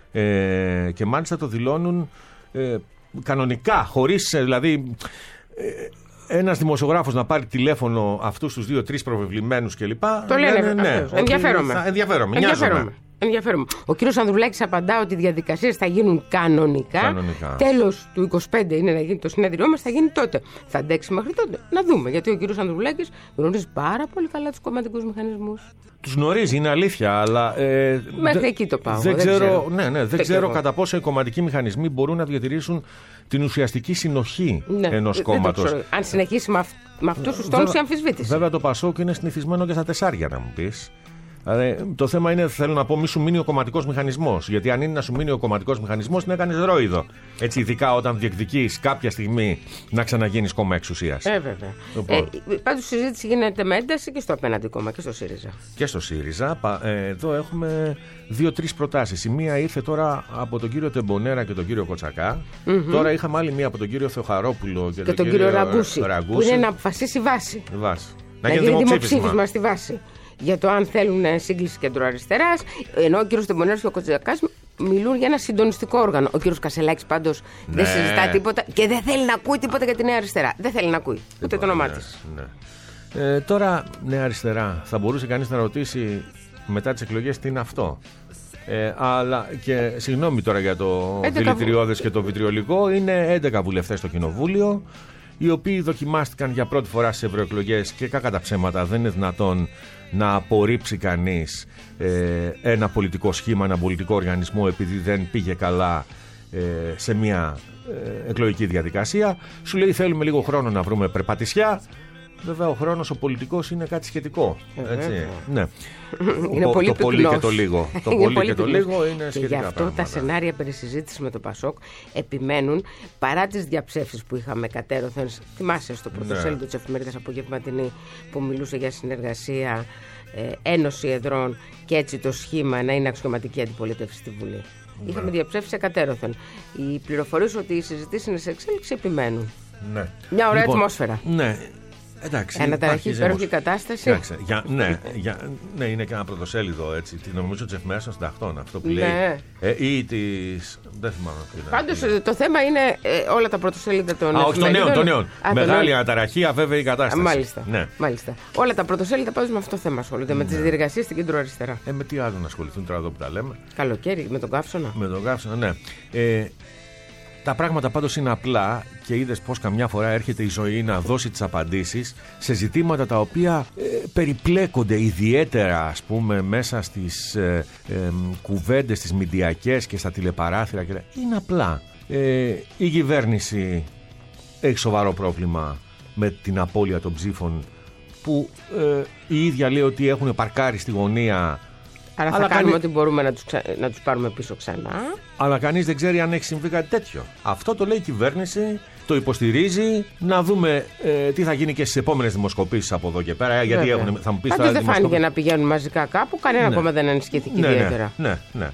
ε, και μάλιστα το δηλώνουν ε, κανονικά, χωρίς, δηλαδή... Ε, ένας δημοσιογράφος να πάρει τηλέφωνο αυτούς τους δύο-τρεις προβεβλημένους κλπ. Το λένε, ναι, ναι, ενδιαφέρομαι. Ενδιαφέρομαι, νοιάζομαι. Ενδιαφέρομαι. Ο κύριος Ανδρουλάκης απαντά ότι οι διαδικασίες θα γίνουν κανονικά. κανονικά. Τέλος του είκοσι πέντε είναι να γίνει το συνέδριό μας, θα γίνει τότε. Θα αντέξει μέχρι τότε. Να δούμε. Γιατί ο κύριος Ανδρουλάκης γνωρίζει πάρα πολύ καλά τους κομματικούς μηχανισμούς. Τους γνωρίζει, είναι αλήθεια, αλλά. Ε, μέχρι δε, εκεί το πάω. Δεν, δεν ξέρω, ξέρω, ναι, ναι, δεν ξέρω κατά πόσο οι κομματικοί μηχανισμοί μπορούν να διατηρήσουν την ουσιαστική συνοχή ναι, ενός κόμματος. Αν συνεχίσει με, αυ, με αυτούς τους τόνους η αμφισβήτηση. Βέβαια το Πασόκ είναι συνηθισμένο και στα τεσσάρια, να μου πεις. Δηλαδή, το θέμα είναι, θέλω να πω, μη σου μείνει ο κομματικός μηχανισμός. Γιατί αν είναι να σου μείνει ο κομματικός μηχανισμός, να κάνεις ρόιδο. Έτσι, ειδικά όταν διεκδικείς κάποια στιγμή να ξαναγίνεις κόμμα εξουσίας. Ε, βέβαια. Λοιπόν. Ε, πάντως η συζήτηση γίνεται με ένταση και στο απέναντι κόμμα και στο ΣΥΡΙΖΑ. Και στο ΣΥΡΙΖΑ. Ε, εδώ έχουμε δύο-τρεις προτάσεις. Η μία ήρθε τώρα από τον κύριο Τεμπονέρα και τον κύριο Κοτσακά. Mm-hmm. Τώρα είχαμε άλλη μία από τον κύριο Θεοχαρόπουλο και, και τον, τον κύριο Ραγκούση. Που είναι να αποφασίσει βάση. βάση. Να, να γίνει δημοψήφισμα στη βάση. Για το αν θέλουν σύγκληση κεντροαριστεράς, ενώ ο κύριος Τεμπονέρας και ο Κοτσακάς μιλούν για ένα συντονιστικό όργανο. Ο κύριος Κασελάκης πάντως ναι. δεν συζητά τίποτα και δεν θέλει να ακούει τίποτα για τη Νέα Αριστερά. Δεν θέλει να ακούει ούτε λοιπόν, το όνομά ναι, της. Ναι. Ε, τώρα, Νέα Αριστερά, θα μπορούσε κανείς να ρωτήσει μετά τις εκλογές τι είναι αυτό. Ε, αλλά και συγγνώμη τώρα για το δηλητηριώδες και το βιτριολικό, είναι έντεκα βουλευτές στο Κοινοβούλιο, οι οποίοι δοκιμάστηκαν για πρώτη φορά στις ευρωεκλογές και κακά τα ψέματα δεν είναι δυνατόν να απορρίψει κανείς ε, ένα πολιτικό σχήμα, ένα πολιτικό οργανισμό επειδή δεν πήγε καλά ε, σε μια ε, εκλογική διαδικασία. Σου λέει θέλουμε λίγο χρόνο να βρούμε περπατησιά. Βέβαια ο χρόνος ο πολιτικός είναι κάτι σχετικό. Έτσι. Ναι. Είναι ο, πολύ το πολύ και το λίγο. Το πολύ, πολύ και το λίγο είναι σχετικά. Και γι' αυτό πράγματα. Τα σενάρια περί συζήτησης με το Πασόκ επιμένουν παρά τις διαψεύσεις που είχαμε κατέρωθεν. Θυμάσαι στο πρωτοσέλιδο ναι. της εφημερίδας Απογευματινή που μιλούσε για συνεργασία, ε, ένωση εδρών και έτσι το σχήμα να είναι αξιωματική αντιπολίτευση στη Βουλή. Ναι. Είχαμε διαψεύσει εκατέρωθεν. Οι πληροφορίες ότι οι συζητήσεις είναι σε εξέλιξη επιμένουν. Ναι. Μια ωραία λοιπόν, ατμόσφαιρα. Ναι. Εντάξει, αναταραχή, υπέροχη κατάσταση. Εντάξει, για, ναι, για, ναι, είναι και ένα πρωτοσέλιδο έτσι. Νομίζω τη εφημερίδα των συντακτών αυτό που ναι. λέει. Ε, ή της. Δεν θυμάμαι ποιο είναι. Πάντως το θέμα είναι ε, όλα τα πρωτοσέλιδα των Α, εφημερίδων. Όχι, των νέων. Μεγάλη αναταραχή, αβέβαιη κατάσταση. Α, μάλιστα, ναι. μάλιστα. Όλα τα πρωτοσέλιδα πάντως με αυτό το θέμα ασχολούνται. Ναι. Με τις διεργασίες στην κέντρο αριστερά. Ε, με τι άλλο να ασχοληθούν τώρα εδώ που τα λέμε. Καλοκαίρι, με τον καύσωνα. Με τον καύσωνα, ναι. Ε, Τα πράγματα πάντως είναι απλά και είδες πως καμιά φορά έρχεται η ζωή να δώσει τις απαντήσεις σε ζητήματα τα οποία ε, περιπλέκονται ιδιαίτερα ας πούμε μέσα στις ε, ε, κουβέντες τις μηντιακές και στα τηλεπαράθυρα και... Είναι απλά. Ε, η κυβέρνηση έχει σοβαρό πρόβλημα με την απώλεια των ψήφων που ε, η ίδια λέει ότι έχουν παρκάρει στη γωνία. Άρα θα αλλά κάνουμε κανεί... ό,τι μπορούμε να τους, ξα... να τους πάρουμε πίσω ξανά. Αλλά κανείς δεν ξέρει αν έχει συμβεί κάτι τέτοιο. Αυτό το λέει η κυβέρνηση, το υποστηρίζει. Να δούμε ε, τι θα γίνει και στις επόμενες δημοσκοπήσεις από εδώ και πέρα. Γιατί έχουν, θα μου πεις πάντως δεν δημοσκοπήσεις... φάνηκε να πηγαίνουν μαζικά κάπου. Κανένα ναι. ακόμα δεν ενισχύθηκε ναι, ιδιαίτερα. Ναι, ναι, ναι.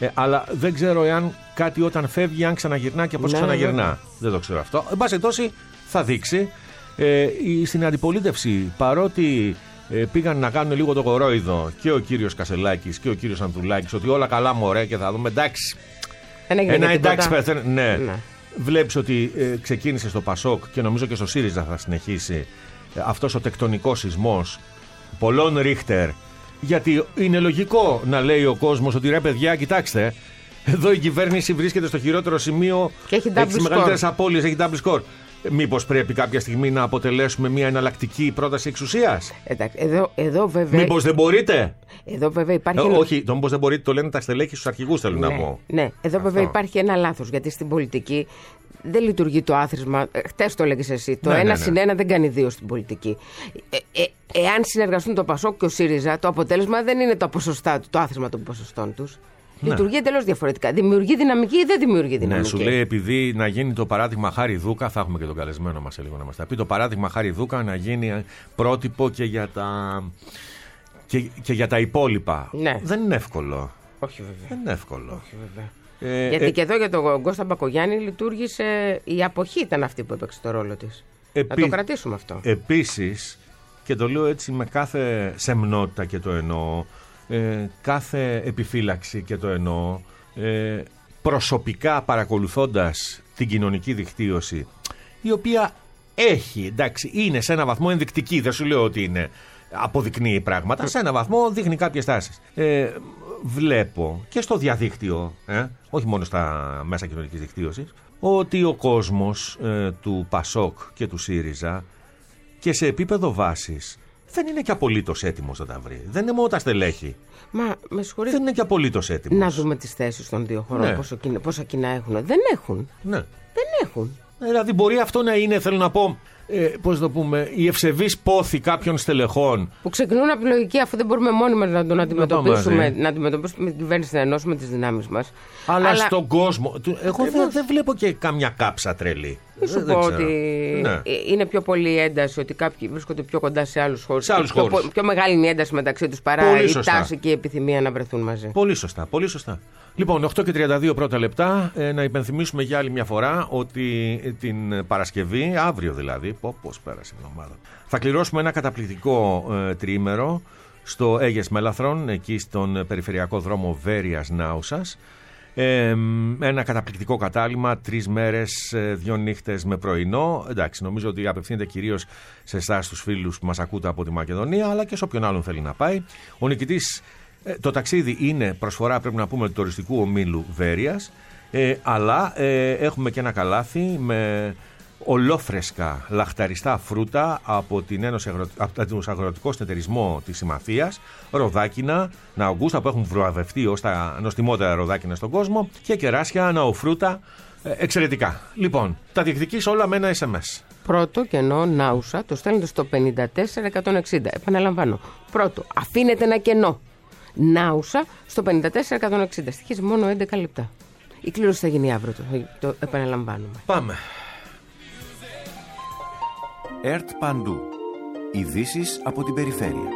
Ε, αλλά δεν ξέρω εάν κάτι όταν φεύγει, αν ξαναγυρνά και πώς ναι, ξαναγυρνά. Ναι. Δεν το ξέρω αυτό. Εν πάση περιπτώσει, θα δείξει. Ε, στην αντιπολίτευση, παρότι ε, πήγαν να κάνουν λίγο το κορόιδο και ο κύριος Κασελάκης και ο κύριος Ανδρουλάκης, ότι όλα καλά μωρέ και θα δούμε εντάξει. Ένα εντάξει, πέθανε, ναι. ναι. Βλέπεις ότι ε, ξεκίνησε στο Πασόκ και νομίζω και στο ΣΥΡΙΖΑ θα συνεχίσει ε, αυτός ο τεκτονικός σεισμός πολλών Ρίχτερ. Γιατί είναι λογικό να λέει ο κόσμος ότι ρε παιδιά, κοιτάξτε, εδώ η κυβέρνηση βρίσκεται στο χειρότερο σημείο και έχει τις μεγαλύτερες απώλειες, έχει double score. Μήπως πρέπει κάποια στιγμή να αποτελέσουμε μια εναλλακτική πρόταση εξουσίας? Εντάξει, εδώ, εδώ βέβαια. Μήπως δεν μπορείτε? Εδώ βέβαια υπάρχει. Ε, όχι, το μήπως δεν μπορείτε το λένε τα στελέχη στους αρχηγούς, θέλω ναι, να πω. Ναι, εδώ αυτό. Βέβαια υπάρχει ένα λάθος. Γιατί στην πολιτική δεν λειτουργεί το άθροισμα. Χτες το έλεγες εσύ. Το ναι, ένα ναι, ναι. συν ένα δεν κάνει δύο στην πολιτική. Ε, ε, εάν συνεργαστούν το Πασόκ και ο ΣΥΡΙΖΑ, το αποτέλεσμα δεν είναι το ποσοστά, το άθροισμα των ποσοστών τους. Ναι. Λειτουργεί εντελώς διαφορετικά. Δημιουργεί δυναμική ή δεν δημιουργεί δυναμική? Ναι, σου λέει επειδή να γίνει το παράδειγμα Χάρη Δούκα, θα έχουμε και τον καλεσμένο μας σε λίγο να μας τα πει. Το παράδειγμα Χάρη Δούκα να γίνει πρότυπο και για τα, και, και για τα υπόλοιπα. Ναι. Δεν είναι εύκολο. Όχι βέβαια. Δεν είναι εύκολο. Όχι, βέβαια. Ε, Γιατί ε, και εδώ για τον Κώστα Μπακογιάννη λειτουργήσε. Η αποχή ήταν αυτή που έπαιξε το ρόλο της. Επί, να το κρατήσουμε αυτό. Επίσης, και το λέω έτσι με κάθε σεμνότητα και το εννοώ. Ε, κάθε επιφύλαξη και το εννοώ, ε, προσωπικά παρακολουθώντας την κοινωνική δικτύωση, η οποία έχει, εντάξει, είναι σε ένα βαθμό ενδεικτική, δεν σου λέω ότι είναι αποδεικνύει πράγματα, σε ένα βαθμό δείχνει κάποιες τάσεις. Ε, βλέπω και στο διαδίκτυο, ε, όχι μόνο στα μέσα κοινωνικής δικτύωσης, ότι ο κόσμος ε, του Πασόκ και του ΣΥΡΙΖΑ και σε επίπεδο βάσης δεν είναι και απολύτως έτοιμος να τα βρει. Δεν είναι μόνο τα στελέχη. Μα, με συγχωρείτε. Δεν είναι και απολύτως έτοιμος. Να δούμε τις θέσεις των δύο χωρών, ναι. πόσο, πόσα κοινά έχουν. Δεν έχουν. Ναι. Δεν έχουν. Δηλαδή μπορεί αυτό να είναι, θέλω να πω, ε, πώς το πούμε, η ευσεβής πόθη κάποιων στελεχών. Που ξεκινούν από τη λογική, αφού δεν μπορούμε μόνοι μας να τον αντιμετωπίσουμε, να, να αντιμετωπίσουμε την κυβέρνηση, να ενώσουμε τις δυνάμεις μας. Αλλά, Αλλά... στον κόσμο. Εγώ δεν, δεν βλέπω και καμιά κάψα τρελή. Δεν σου πω ότι ναι. είναι πιο πολύ ένταση, ότι κάποιοι βρίσκονται πιο κοντά σε άλλους χώρους. Σε άλλους πιο, χώρους. πιο μεγάλη είναι η ένταση μεταξύ τους παρά πολύ η σωστά. Τάση και η επιθυμία να βρεθούν μαζί. Πολύ σωστά, πολύ σωστά. Λοιπόν, οκτώ και τριάντα δύο πρώτα λεπτά, ε, να υπενθυμίσουμε για άλλη μια φορά ότι την Παρασκευή, αύριο δηλαδή, πω, πώς πέρασε η εβδομάδα, θα κληρώσουμε ένα καταπληκτικό ε, τριήμερο στο Αίγες Μέλαθρον, εκεί στον περιφερειακό δρόμο Βέρειας Νάουσας. Ε, ένα καταπληκτικό κατάλημα, τρεις μέρες, δύο νύχτες με πρωινό. Εντάξει, νομίζω ότι απευθύνεται κυρίως σε εσάς τους φίλους που μας ακούτε από τη Μακεδονία, αλλά και σε όποιον άλλον θέλει να πάει. Ο νικητής, ε, το ταξίδι είναι προσφορά, πρέπει να πούμε, του τουριστικού ομίλου Βέρειας, ε, αλλά ε, έχουμε και ένα καλάθι με ολόφρεσκα λαχταριστά φρούτα από, την Ένωση Αγρο... από τον Αγροτικό Συνεταιρισμό της Συμμαθίας, ροδάκινα, ναουγκούστα που έχουν βραβευτεί ως τα νοστιμότερα ροδάκινα στον κόσμο και κεράσια, ναοφρούτα, εξαιρετικά. Λοιπόν, τα διεκδικείς όλα με ένα ες εμ ες. Πρώτο κενό Νάουσα το στέλνετε στο πενήντα τέσσερα εκατόν εξήντα. Επαναλαμβάνω. Πρώτο, αφήνετε ένα κενό Νάουσα στο πενήντα τέσσερα εκατόν εξήντα. Στοιχίζει μόνο έντεκα λεπτά. Η κλήρωση θα γίνει αύριο, το, το επαναλαμβάνουμε. Πάμε. ΕΡΤ Παντού. Ειδήσεις από την περιφέρεια.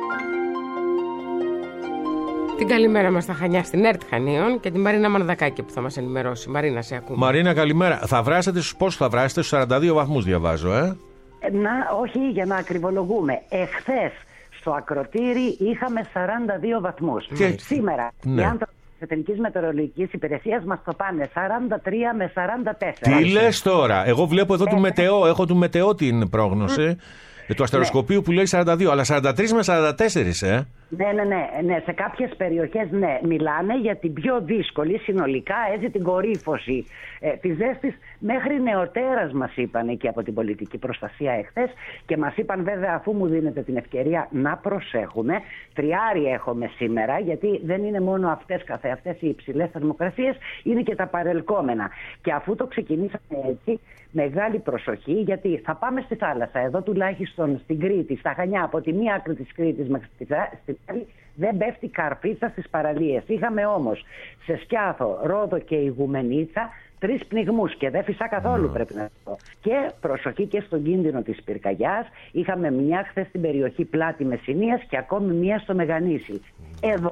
Την καλημέρα μας στα Χανιά, στην ΕΡΤ Χανίων, και την Μαρίνα Μανδακάκη που θα μας ενημερώσει. Μαρίνα, σε ακούμε. Μαρίνα, καλημέρα. Θα βράσετε στους πόσους θα βράσετε? Στους σαράντα δύο βαθμούς διαβάζω, ε? Να, όχι, για να ακριβολογούμε. Εχθές στο Ακροτήρι είχαμε σαράντα δύο βαθμούς. Και σήμερα ναι. οι άνθρωποι της Εθνικής Μετεωρολογικής Υπηρεσίας μας το πάνε σαράντα τρία με σαράντα τέσσερα. Τι λες τώρα? Εγώ βλέπω εδώ ε, του Μετεό, έχω του Μετεό την πρόγνωση. Mm. Του αστεροσκοπίου ναι. που λέει σαράντα δύο, αλλά σαράντα τρία με σαράντα τέσσερα, ε. Ναι, ναι, ναι, ναι. Σε κάποιες περιοχές ναι, μιλάνε για την πιο δύσκολη συνολικά, έτσι, την κορύφωση ε, της ζέστης. Μέχρι νεοτέρας μας είπαν εκεί από την πολιτική προστασία εχθές, και μας είπαν βέβαια, αφού μου δίνετε την ευκαιρία, να προσέχουμε. Τριάρι έχουμε σήμερα, γιατί δεν είναι μόνο αυτές καθεαυτές οι υψηλές θερμοκρασίες, είναι και τα παρελκόμενα. Και αφού το ξεκινήσαμε έτσι, μεγάλη προσοχή, γιατί θα πάμε στη θάλασσα. Εδώ τουλάχιστον στην Κρήτη, στα Χανιά, από τη μία άκρη της Κρήτης μέχρι στην άλλη, δεν πέφτει καρφίτσα στις παραλίες. Είχαμε όμως σε Σκιάθο, Ρόδο και Ιγουμενίτσα τρεις πνιγμούς και δεν φυσά καθόλου, mm. πρέπει να πω. Και προσοχή και στον κίνδυνο της πυρκαγιάς. Είχαμε μια χθες στην περιοχή Πλάτη Μεσσηνίας και ακόμη μια στο Μεγανήσι. Εδώ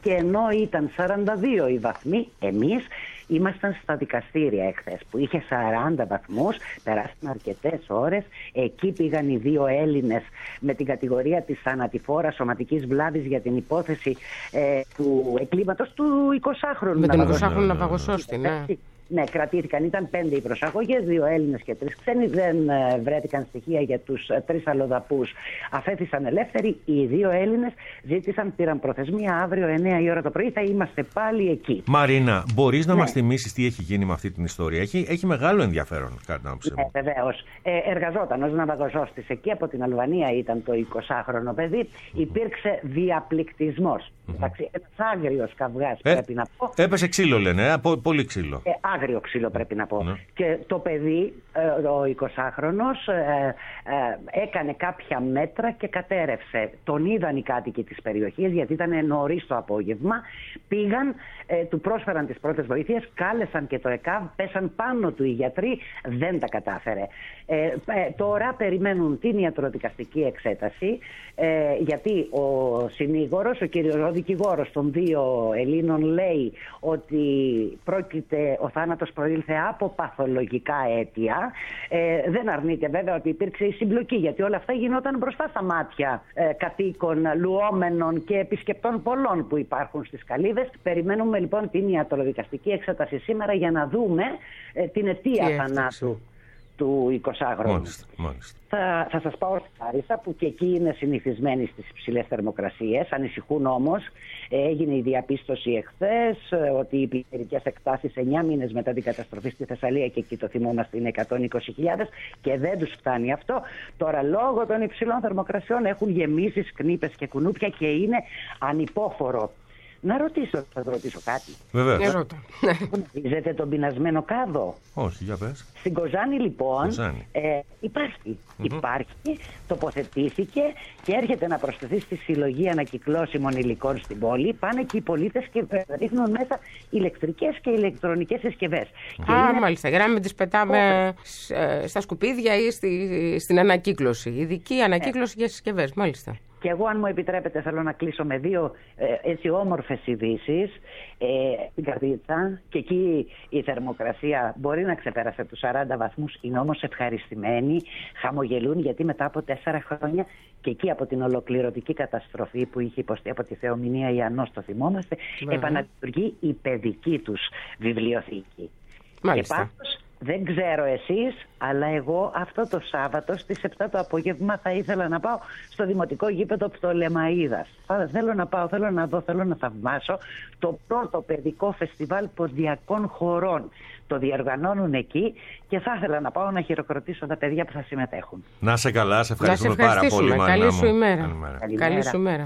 και ενώ ήταν σαράντα δύο οι βαθμοί, εμείς ήμασταν στα δικαστήρια εχθές που είχε σαράντα βαθμούς, περάσαν αρκετές ώρες. Εκεί πήγαν οι δύο Έλληνες με την κατηγορία της θανατηφόρας σωματικής βλάβης για την υπόθεση ε, του εγκλήματος του εικοσάχρονου. Με τον εικοσάχρονο ναυαγοσώστη, ναι. Ναι, κρατήθηκαν. Ήταν πέντε οι προσαγωγές, δύο Έλληνες και τρεις ξένοι. Δεν ε, βρέθηκαν στοιχεία για τους ε, τρεις αλλοδαπούς. Αφέθησαν ελεύθεροι. Οι δύο Έλληνες ζήτησαν, πήραν προθεσμία αύριο εννιά η ώρα το πρωί. Θα είμαστε πάλι εκεί. Μαρίνα, μπορείς να ναι. μας θυμίσεις τι έχει γίνει με αυτή την ιστορία? Έχει, έχει μεγάλο ενδιαφέρον, κατά την άποψή μου. Ναι, βεβαίως. Ε, εργαζόταν ως ναυαγοσώστης εκεί. Από την Αλβανία ήταν το εικοσάχρονο παιδί. Mm-hmm. Υπήρξε διαπληκτισμός. Mm-hmm. Εντάξει, ένας άγριος καυγάς ε, πρέπει να πω. Έπεσε ξύλο, λένε. Ε, πολύ ξύλο. Ε, άγριο ξύλο πρέπει να πω. Ναι. Και το παιδί, ο εικοσάχρονος, ε, ε, έκανε κάποια μέτρα και κατέρευσε. Τον είδαν οι κάτοικοι της περιοχής, γιατί ήταν νωρίς το απόγευμα. Πήγαν, ε, του πρόσφεραν τις πρώτες βοήθειες, κάλεσαν και το ΕΚΑΒ, πέσαν πάνω του οι γιατροί, δεν τα κατάφερε. Ε, ε, τώρα περιμένουν την ιατροδικαστική εξέταση, ε, γιατί ο συνήγορος, ο κύριος ο δικηγόρος των δύο Ελλήνων λέει ότι πρόκειται, ο θάνατος προήλθε από παθολογικά αίτια. Ε, δεν αρνείται βέβαια ότι υπήρξε η συμπλοκή, γιατί όλα αυτά γινόταν μπροστά στα μάτια ε, κατοίκων, λουόμενων και επισκεπτών πολλών που υπάρχουν στις Καλύβες. Περιμένουμε λοιπόν την ιατροδικαστική εξέταση σήμερα για να δούμε ε, την αιτία θανάτου του εικοσάχρονου. Μάλιστα, μάλιστα. Θα, θα σας πάω στη Λάρισα, που και εκεί είναι συνηθισμένοι στις υψηλές θερμοκρασίες. Ανησυχούν όμως. Έγινε η διαπίστωση εχθές ότι οι πλημμυρικές εκτάσεις εννιά μήνες μετά την καταστροφή στη Θεσσαλία, και εκεί το θυμόμαστε, είναι εκατόν είκοσι χιλιάδες και δεν τους φτάνει αυτό. Τώρα λόγω των υψηλών θερμοκρασιών έχουν γεμίσει σκνήπες και κουνούπια και είναι ανυπόφορο. Να ρωτήσω, θα ρωτήσω κάτι. Βεβαίως. Γνωρίζετε τον πεινασμένο κάδο? Όχι, για πες. Στην Κοζάνη λοιπόν Κοζάνη. Ε, υπάρχει. Mm-hmm. Υπάρχει, τοποθετήθηκε και έρχεται να προσθεθεί στη συλλογή ανακυκλώσιμων υλικών στην πόλη. Πάνε και οι πολίτες και ρίχνουν μέσα ηλεκτρικές και ηλεκτρονικές συσκευές. Α, είναι... μάλιστα, για να μην τις πετάμε oh. στα σκουπίδια ή στη, στην ανακύκλωση. Ειδική ανακύκλωση ε. για συσκευές, μάλιστα. Και εγώ, αν μου επιτρέπετε, θέλω να κλείσω με δύο ε, έτσι όμορφες ειδήσεις. Ε, στην Καρδίτσα, και εκεί η θερμοκρασία μπορεί να ξεπέρασε τους σαράντα βαθμούς, είναι όμως ευχαριστημένοι, χαμογελούν, γιατί μετά από τέσσερα χρόνια και εκεί από την ολοκληρωτική καταστροφή που είχε υποστεί από τη Θεομηνία Ιαννός, το θυμόμαστε, mm-hmm. επαναλειτουργεί η παιδική τους βιβλιοθήκη. Μάλιστα. Και πάντως, δεν ξέρω εσείς, αλλά εγώ αυτό το Σάββατο στις επτά το απόγευμα θα ήθελα να πάω στο Δημοτικό Γήπεδο Πτολεμαΐδας. Θέλω να πάω, θέλω να δω, θέλω να θαυμάσω το πρώτο παιδικό φεστιβάλ ποντιακών χορών. Το διοργανώνουν εκεί και θα ήθελα να πάω να χειροκροτήσω τα παιδιά που θα συμμετέχουν. Να σε καλά, σε ευχαριστούμε, πάρα πολύ. Καλή σου ημέρα. Καλημέρα. Καλή σου ημέρα.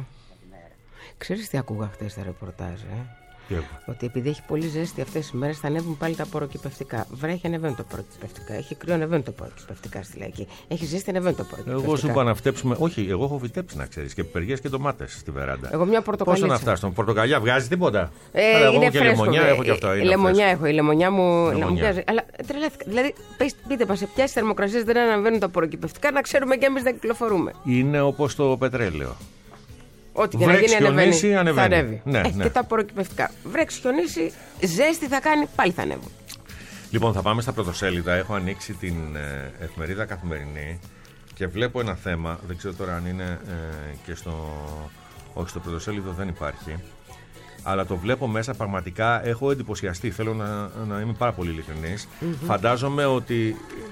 Ξέρεις τι ακούγα χτες τα ρεπορτάζ, ε? Ότι επειδή έχει πολύ ζέστη αυτές τις μέρες θα ανέβουν πάλι τα απορροκυπευτικά. Βρέχει, ανεβαίνουν τα απορροκυπευτικά. Έχει κρύο, ανεβαίνουν τα απορροκυπευτικά στη Λαϊκή. Έχει ζέστη, ανεβαίνουν τα απορροκυπευτικά. Εγώ σου είπα να φτέψουμε. Όχι, εγώ έχω φυτέψει, να ξέρεις, και πιπεριές και ντομάτες στη βεράντα. Εγώ μια πορτοκαλιά. Πόσο να φτάσουν, πορτοκαλιά βγάζει τίποτα? Ε, αλλά είναι εγώ και λεμονιά έχω και αυτό. Λεμονιά έχω, η λεμονιά μου να μου πιάζει. Αλλά τρελάθηκα. Δηλαδή, πείτε μας, σε ποιες θερμοκρασίες δεν ανεβαίνουν τα απορροκυπευτικά, να ξέρουμε κι εμείς να κυκλοφορούμε. Είναι όπως το πετρέλαιο. Ό,τι και να γίνει ανεβαίνει, ανεβαίνει. θα ανέβει. Ναι, ε, ναι. Και τα απορροκυπευτικά. Βρέξει, χιονίσει, ζέστη θα κάνει, πάλι θα ανέβουν. Λοιπόν, θα πάμε στα πρωτοσέλιδα. Έχω ανοίξει την ε, εφημερίδα Καθημερινή και βλέπω ένα θέμα. Δεν ξέρω τώρα αν είναι ε, και στο... Όχι, στο πρωτοσέλιδο δεν υπάρχει. Αλλά το βλέπω μέσα, πραγματικά έχω εντυπωσιαστεί. Θέλω να, να είμαι πάρα πολύ ειλικρινής. Mm-hmm. Φαντάζομαι ότι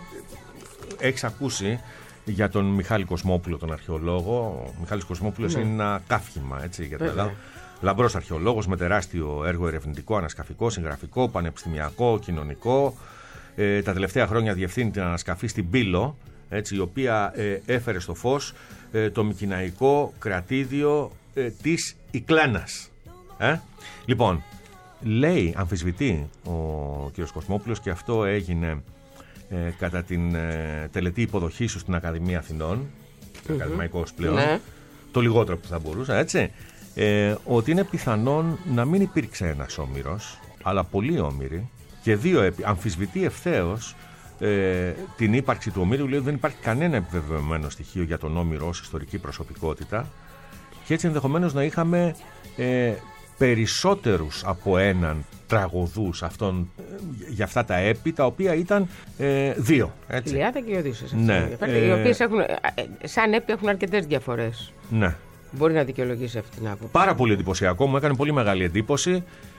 έχεις ακούσει για τον Μιχάλη Κοσμόπουλο, τον αρχαιολόγο. Ο Μιχάλης Κοσμόπουλος ναι. είναι ένα καύχημα, έτσι, για την Ελλάδα. Λαμπρός αρχαιολόγος με τεράστιο έργο ερευνητικό, ανασκαφικό, συγγραφικό, πανεπιστημιακό, κοινωνικό. Ε, τα τελευταία χρόνια διευθύνει την ανασκαφή στην Πύλο, έτσι, η οποία ε, έφερε στο φως ε, το μικηναϊκό κρατήδιο ε, της Ικλάνας. Ε? Λοιπόν, λέει, αμφισβητεί ο κ. Κοσμόπουλος, και αυτό έγινε Ε, κατά την ε, τελετή υποδοχή σου στην Ακαδημία Αθηνών, mm-hmm. ακαδημαϊκός πλέον, ναι. το λιγότερο που θα μπορούσα, έτσι, ε, ότι είναι πιθανόν να μην υπήρξε ένας όμηρος, αλλά πολλοί όμηροι, και δύο, αμφισβητεί ευθέως ε, την ύπαρξη του ομήρου, λέει ότι δεν υπάρχει κανένα επιβεβαιωμένο στοιχείο για τον όμηρο ως ιστορική προσωπικότητα, και έτσι ενδεχομένως να είχαμε ε, περισσότερους από έναν τραγωδούς αυτών, για αυτά τα έπι, τα οποία ήταν ε, δύο. Έτσι. Ηλιάδα και η Οδύσσεας. Ναι. Οι οποίες έχουν, σαν έπι έχουν αρκετές διαφορές. Ναι. Μπορεί να δικαιολογήσει αυτή την άποψη. Πάρα πολύ εντυπωσιακό, μου έκανε πολύ μεγάλη εντύπωση.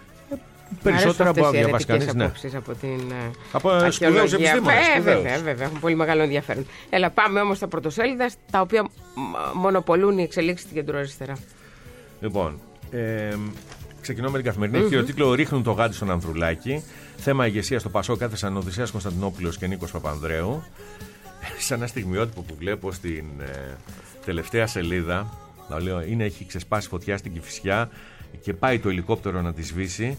Περισσότερα από να διαβάσει κανείς. Ναι. Από την από σπουδαίους επιστήμονες. Ε, βέβαια, βέβαια, έχουν πολύ μεγάλο ενδιαφέρον. Έλα, πάμε όμως στα πρωτοσέλιδα, τα οποία μονοπολούν οι εξελίξεις στην κεντροαριστερά. Λοιπόν, ε, ξεκινώ με την Καθημερινή. Mm-hmm. Χειροτίτλο «Ρίχνουν το γάντι στον Ανδρουλάκη». Θέμα ηγεσία στο Πασόκ κάθεσαν Οδυσσέας Κωνσταντινόπουλος και Νίκος Παπανδρέου. Σαν ένα στιγμιότυπο που βλέπω στην ε, τελευταία σελίδα, να λέω, είναι, έχει ξεσπάσει φωτιά στην Κηφισιά και πάει το ελικόπτερο να τη σβήσει.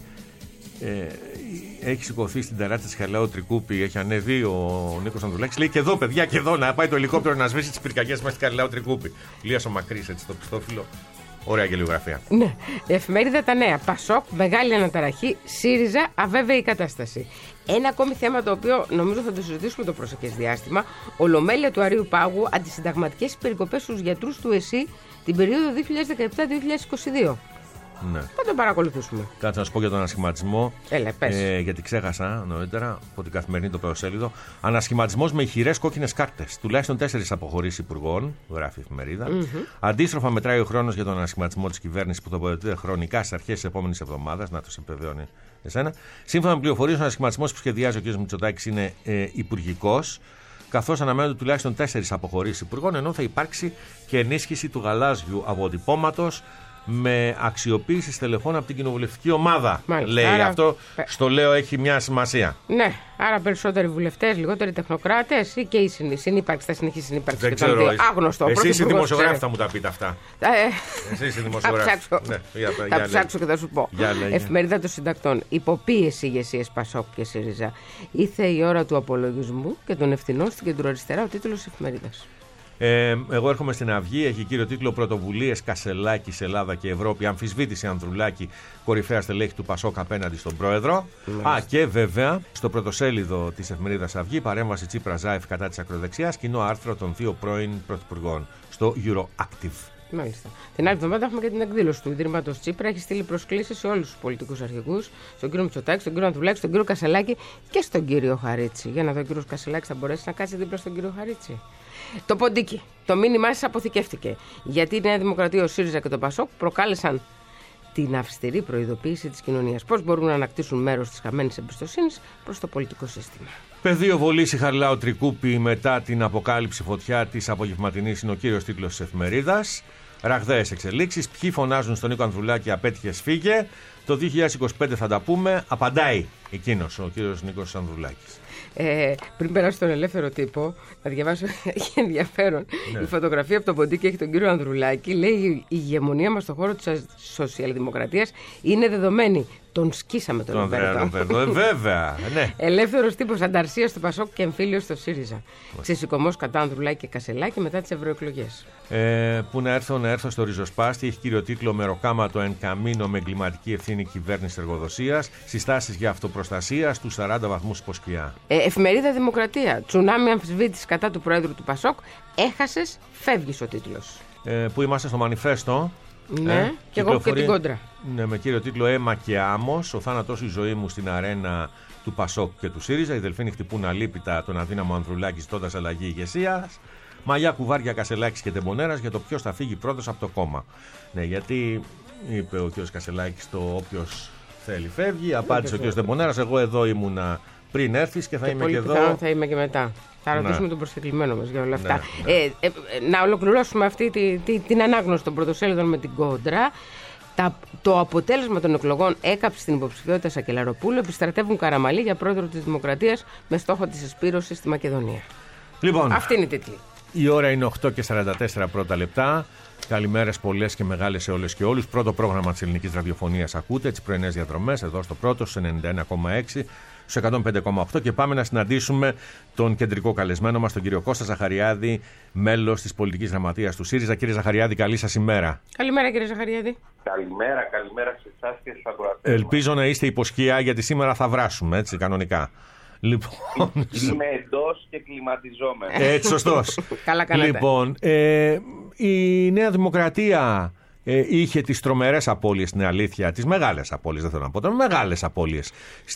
Ε, έχει σηκωθεί στην ταράτσα της Χαριλάου Τρικούπη, έχει ανέβει ο Νίκος Ανδρουλάκης. Λέει και εδώ, παιδιά, και εδώ να πάει το ελικόπτερο να σβήσει τις πυρκαγιές μας στη Χαριλάου Τρικούπη. Λίας ο Μακρύς, έτσι, στο πιστόφυλλο. Ωραία γελιογραφία. Ναι. Η εφημερίδα Τα Νέα. Πασόκ, μεγάλη αναταραχή. ΣΥΡΙΖΑ, αβέβαιη κατάσταση. Ένα ακόμη θέμα το οποίο νομίζω θα το συζητήσουμε το προσεχές διάστημα. Ολομέλεια του Αρείου Πάγου, αντισυνταγματικές περικοπές στους γιατρούς του ΕΣΥ την περίοδο δύο χιλιάδες δεκαεπτά με δύο χιλιάδες είκοσι δύο. Ναι. Θα τον παρακολουθήσουμε. Κάτσε να σου πω για τον ανασχηματισμό. Έλα, πες. Ε, γιατί ξέχασα νωρίτερα από την Καθημερινή το πρωτοσέλιδο. Ανασχηματισμός με ηχηρές κόκκινες κάρτες. Τουλάχιστον τέσσερις αποχωρήσεις υπουργών, γράφει η εφημερίδα. Mm-hmm. Αντίστροφα, μετράει ο χρόνος για τον ανασχηματισμό της κυβέρνησης που τοποθετείται χρονικά στις αρχές της επόμενης εβδομάδας. Να το επιβεβαιώνει εσένα. Σύμφωνα με πληροφορίες, ο ανασχηματισμός που σχεδιάζει ο κ. Μητσοτάκης είναι ε, υπουργικός. Καθώς αναμένονται τουλάχιστον τέσσερις αποχωρήσεις υπουργών, ενώ θα υπάρξει και ενίσχυση του γαλάζιου αποτυπώματος με αξιοποίηση στελεχών από την κοινοβουλευτική ομάδα. Μάλιστα, λέει άρα... αυτό, στο λέω έχει μια σημασία. Ναι, άρα περισσότεροι βουλευτές, λιγότεροι τεχνοκράτες ή και η συνύπαρξη, θα συνεχίσει η συνύπαρξη. Δεν ξέρω. Άγνωστο. Εσείς οι δημοσιογράφοι θα μου τα πείτε αυτά. Ε, Εσείς οι δημοσιογράφοι. Θα ψάξω, ναι, για, θα για, ψάξω και θα σου πω. Για, Εφημερίδα των Συντακτών. Υποπίεση ηγεσίες Πασόκ και ΣΥΡΙΖΑ. Ήρθε η ώρα του απολογισμού και των ευθυνών στην κεντροαριστερά, ο τίτλος της εφημερίδας. Ε, εγώ έρχομαι στην Αυγή, έχει κύριο τίτλο «Πρωτοβουλίες Κασελάκη σε Ελλάδα και Ευρώπη. Αμφισβήτηση Ανδρουλάκη, κορυφαία στελέχη του Πασόκ απέναντι στον πρόεδρο». Mm. Α, και βέβαια στο πρωτοσέλιδο της εφημερίδας Αυγή, παρέμβαση Τσίπρα Ζάεφ κατά της ακροδεξιάς, κοινό άρθρο των δύο πρώην πρωθυπουργών στο Euroactive. Μάλιστα. Την άλλη εβδομάδα έχουμε και την εκδήλωση του Ιδρύματος Τσίπρα. Έχει στείλει προσκλήσεις σε όλους τους πολιτικούς αρχηγούς, στον κύριο Μητσοτάκη, στον κύριο Ανδρουλάκη, στον κύριο Κασελάκη και στον κύριο Χαρίτσι. Για να δω, ο κύριος Κασελάκη θα μπορέσει να κάτσει δίπλα στον κύριο Χαρίτσι. Το ποντίκι. Το μήνυμά σας αποθηκεύτηκε. Γιατί η Νέα Δημοκρατία, ο ΣΥΡΙΖΑ και το Πασόκ προκάλεσαν την αυστηρή προειδοποίηση της κοινωνίας. Πώς μπορούν να ανακτήσουν μέρος της χαμένης εμπιστοσύνης προς το πολιτικό σύστημα. Πεδίο βολής η Χαριλάου Τρικούπη μετά την αποκάλυψη φωτιά της απογευματινής είναι ο κύριος τίτλος της εφημερίδας. Ραγδαίες εξελίξεις. Ποιοι φωνάζουν στον Νίκο Ανδρουλάκη απέτυχες φύγε. Το δύο χιλιάδες είκοσι πέντε θα τα πούμε. Απαντάει εκείνος ο κύριος Νίκος Ανδρουλάκης. Ε, πριν περάσω στον ελεύθερο τύπο, να διαβάσω, έχει ενδιαφέρον. Ναι. Η φωτογραφία από τον ποντίκι έχει τον κύριο Ανδρουλάκη. Λέει η ηγεμονία μας στον χώρο της σοσιαλδημοκρατίας είναι δεδομένη. Τον σκίσαμε τον Ρομπέρτο. Ε, βέβαια. Ναι. Ελεύθερος τύπος ανταρσίας του Πασόκ και εμφύλιος στο ΣΥΡΙΖΑ. Ξεσηκωμός κατά Ανδρουλάκη και Κασελάκη μετά τις ευρωεκλογές. Ε, που να έρθω, να έρθω στο ριζοσπάστη. Έχει κύριο τίτλο «Μεροκάματο εν καμίνο με εγκληματική ευθύνη κυβέρνηση εργοδοσίας. Συστάσεις για αυτοπροστασία στους σαράντα βαθμούς υποσκιά». Ε, εφημερίδα Δημοκρατία. Τσουνάμι αμφισβήτηση κατά του Πρόεδρου του Πασόκ. Έχασες, φεύγεις ο τίτλος. Ε, που είμαστε στο Μανιφέστο. Ναι, ε, και εγώ και την κόντρα. Ναι, με κύριο τίτλο «Αίμα και άμμος. Ο θάνατος, η ζωή μου στην αρένα του Πασόκ και του ΣΥΡΙΖΑ. Οι Δελφίνοι χτυπούν αλίπητα τον αδύναμο Ανδρουλάκη ζητώντας αλλαγή ηγεσίας. Μαλλιά, κουβάρια, Κασελάκης και Τεμπονέρας για το ποιος θα φύγει πρώτος από το κόμμα». Ναι, γιατί είπε ο κ. Κασελάκης το όποιος θέλει φεύγει. Απάντησε ο κ. Τεμπονέρας, εγώ εδώ ήμουνα πριν έρθεις και θα και είμαι και εδώ. Θα είμαι και μετά. Θα ρωτήσουμε ναι. τον προσκεκλημένο μας για όλα αυτά. Ναι, ναι. Ε, ε, να ολοκληρώσουμε αυτή τη, τη, την ανάγνωση των πρωτοσέλιδων με την κόντρα. Τα, το αποτέλεσμα των εκλογών έκαψε την υποψηφιότητα Σακελαροπούλου. Επιστρατεύουν Καραμαλή για πρόεδρο της Δημοκρατίας με στόχο τη συσπήρωση στη Μακεδονία. Λοιπόν, αυτή είναι η τίτλη. Η ώρα είναι οκτώ και σαράντα τέσσερα πρώτα λεπτά. Καλημέρες πολλές και μεγάλες σε όλες και όλους. Πρώτο πρόγραμμα της ελληνικής ραδιοφωνίας ακούτε, τις πρωινές διαδρομές, εδώ στο πρώτο, στους ενενήντα ένα κόμμα έξι, στους εκατόν πέντε κόμμα οκτώ και πάμε να συναντήσουμε τον κεντρικό καλεσμένο μας, τον κύριο Κώστα Ζαχαριάδη, μέλος της πολιτικής γραμματείας του ΣΥΡΙΖΑ. Κύριε Ζαχαριάδη, καλή σας ημέρα. Καλημέρα, κύριε Ζαχαριάδη. Καλημέρα, καλημέρα σε εσάς και στους ακροατές. Ελπίζω να είστε υποσκιά, γιατί σήμερα θα βράσουμε, έτσι, κανονικά. Λοιπόν, είμαι εντός και κλιματιζόμενο. Έτσι, σωστός. Καλά κάνετε. Λοιπόν, ε, η Νέα Δημοκρατία Ε, είχε τις τρομερές απώλειες, στην αλήθεια, τις μεγάλες απώλειες, δεν θέλω να πω τώρα, μεγάλες απώλειες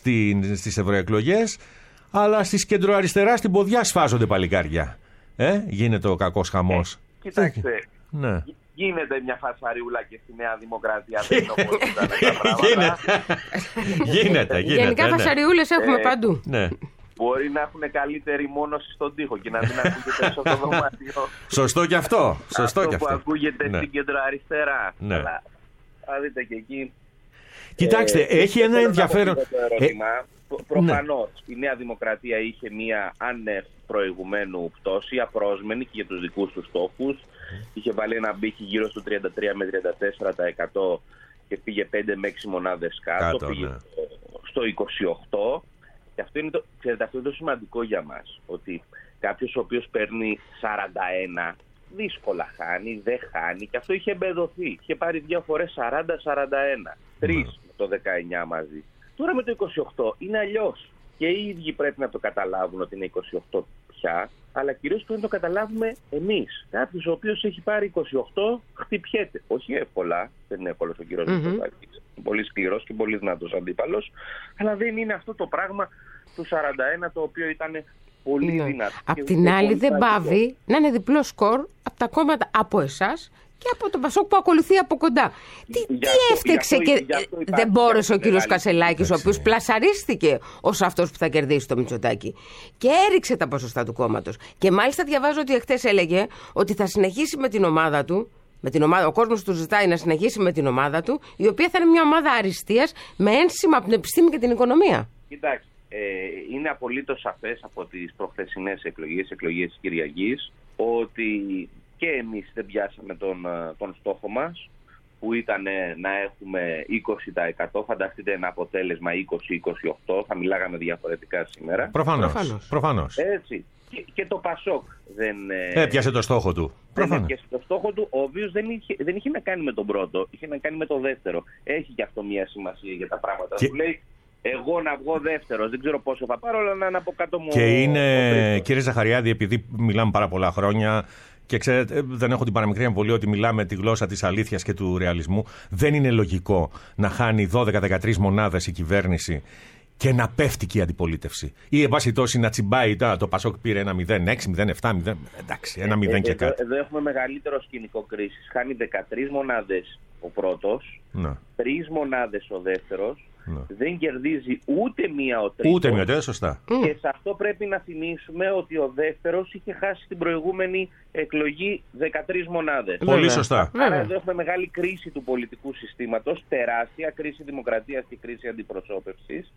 στις ευρωεκλογές, αλλά στις κεντροαριστερά στην ποδιά σφάζονται παλικάρια. Ε, γίνεται ο κακός χαμός. Ε, κοιτάξτε, ναι. Γίνεται μια φασαριούλα και στη Νέα Δημοκρατία. Δεν είναι όπως ήταν τα πράγματα. Γίνεται, γίνεται. Γενικά ναι. φασαριούλες έχουμε ε, παντού. Ναι. Μπορεί να έχουν καλύτερη μόνωση στον τοίχο και να μην ακούγεται στο δωμάτιο. Σωστό και αυτό. Σωστό αυτό και που αυτό. ακούγεται ναι. στην κεντροαριστερά. Ναι. Αλλά θα δείτε και εκεί. Κοιτάξτε, ε, έχει ένα ενδιαφέρον. Το ερώτημα. Ε, Προφανώς ναι. η Νέα Δημοκρατία είχε μία άνευ προηγουμένου πτώση, απρόσμενη και για τους δικούς τους στόχους. Είχε βάλει ένα μπήχη γύρω στο τριάντα τρία με τριάντα τέσσερα τοις εκατό και πήγε πέντε με έξι μονάδες κάτω, κάτω πήγε ναι. στο είκοσι οκτώ. Και αυτό είναι, το, ξέρετε, αυτό είναι το σημαντικό για μας, ότι κάποιος ο οποίος παίρνει σαράντα ένα δύσκολα χάνει, δεν χάνει, και αυτό είχε εμπεδοθεί. Είχε πάρει δύο φορές σαράντα σαράντα ένα, τρεις mm. με το δεκαεννιά μαζί. Τώρα με το είκοσι οκτώ είναι αλλιώς. Και οι ίδιοι πρέπει να το καταλάβουν ότι είναι είκοσι οκτώ πια, αλλά κυρίως πρέπει να το καταλάβουμε εμείς. Κάποιος ο οποίος έχει πάρει είκοσι οκτώ χτυπιέται. Όχι εύκολα, δεν είναι εύκολος ο κύριος Μητσοτάκης. Mm-hmm. Πολύ σκληρός και πολύ δυνατός αντίπαλος, αλλά δεν είναι αυτό το πράγμα του σαράντα ένα, το οποίο ήταν πολύ ναι. δυνατό. Απ' την άλλη δεν πάβει να είναι διπλό σκορ από τα κόμματα από εσάς και από τον Πασόκ που ακολουθεί από κοντά. Τι, τι αυτό, έφτεξε αυτό, και δεν μπόρεσε ο κύριος Κασελάκης, ο οποίος πλασαρίστηκε ως αυτός που θα κερδίσει το Μητσοτάκη, και έριξε τα ποσοστά του κόμματος. Και μάλιστα διαβάζω ότι εχθές έλεγε ότι θα συνεχίσει με την ομάδα του. Με την ομάδα, ο κόσμος του ζητάει να συνεχίσει με την ομάδα του, η οποία θα είναι μια ομάδα αριστείας με ένσημα από την επιστήμη και την οικονομία. Κοιτάξτε, ε, είναι απολύτως σαφές από τις προχθεσινές εκλογές, εκλογές της Κυριακής, ότι και εμείς δεν πιάσαμε τον, τον στόχο μας, που ήταν να έχουμε είκοσι τοις εκατό. Φανταστείτε ένα αποτέλεσμα είκοσι είκοσι οκτώ, θα μιλάγαμε διαφορετικά σήμερα. Προφανώς. Προφανώς. Προφανώς. Έτσι. Και, και το Πασόκ δεν έπιασε το στόχο του. Δεν έπιασε το στόχο του. Ο οποίος δεν είχε, δεν είχε να κάνει με τον πρώτο, είχε να κάνει με το δεύτερο. Έχει και αυτό μια σημασία για τα πράγματα. Και... Του λέει, εγώ να βγω δεύτερος, δεν ξέρω πόσο θα πάρω, αλλά να είναι από κάτω μου. Και είναι, κύριε Ζαχαριάδη, επειδή μιλάμε πάρα πολλά χρόνια. Και ξέρετε, δεν έχω την παραμικρή αμβολία ότι μιλάμε τη γλώσσα της αλήθειας και του ρεαλισμού. Δεν είναι λογικό να χάνει δώδεκα δεκατρείς μονάδες η κυβέρνηση και να πέφτει και η αντιπολίτευση. Ή, εν πάση τόση, να τσιμπάει. Το Πασόκ πήρε ένα μηδέν έξι, μηδέν επτά, μηδέν. Εντάξει, ένα μηδέν ε, και εδώ, κάτι. Εδώ έχουμε μεγαλύτερο σκηνικό κρίσης. Χάνει δεκατρείς μονάδες ο πρώτος, τρεις μονάδες ο δεύτερος. Ναι. Δεν κερδίζει ούτε μία ο τρίτος. Ούτε μία, σωστά. Και σε αυτό πρέπει να θυμίσουμε ότι ο δεύτερος είχε χάσει την προηγούμενη εκλογή δεκατρείς μονάδες. Πολύ σωστά. Άρα εδώ έχουμε μεγάλη κρίση του πολιτικού συστήματος, τεράστια κρίση δημοκρατίας και κρίση αντιπροσώπευσης.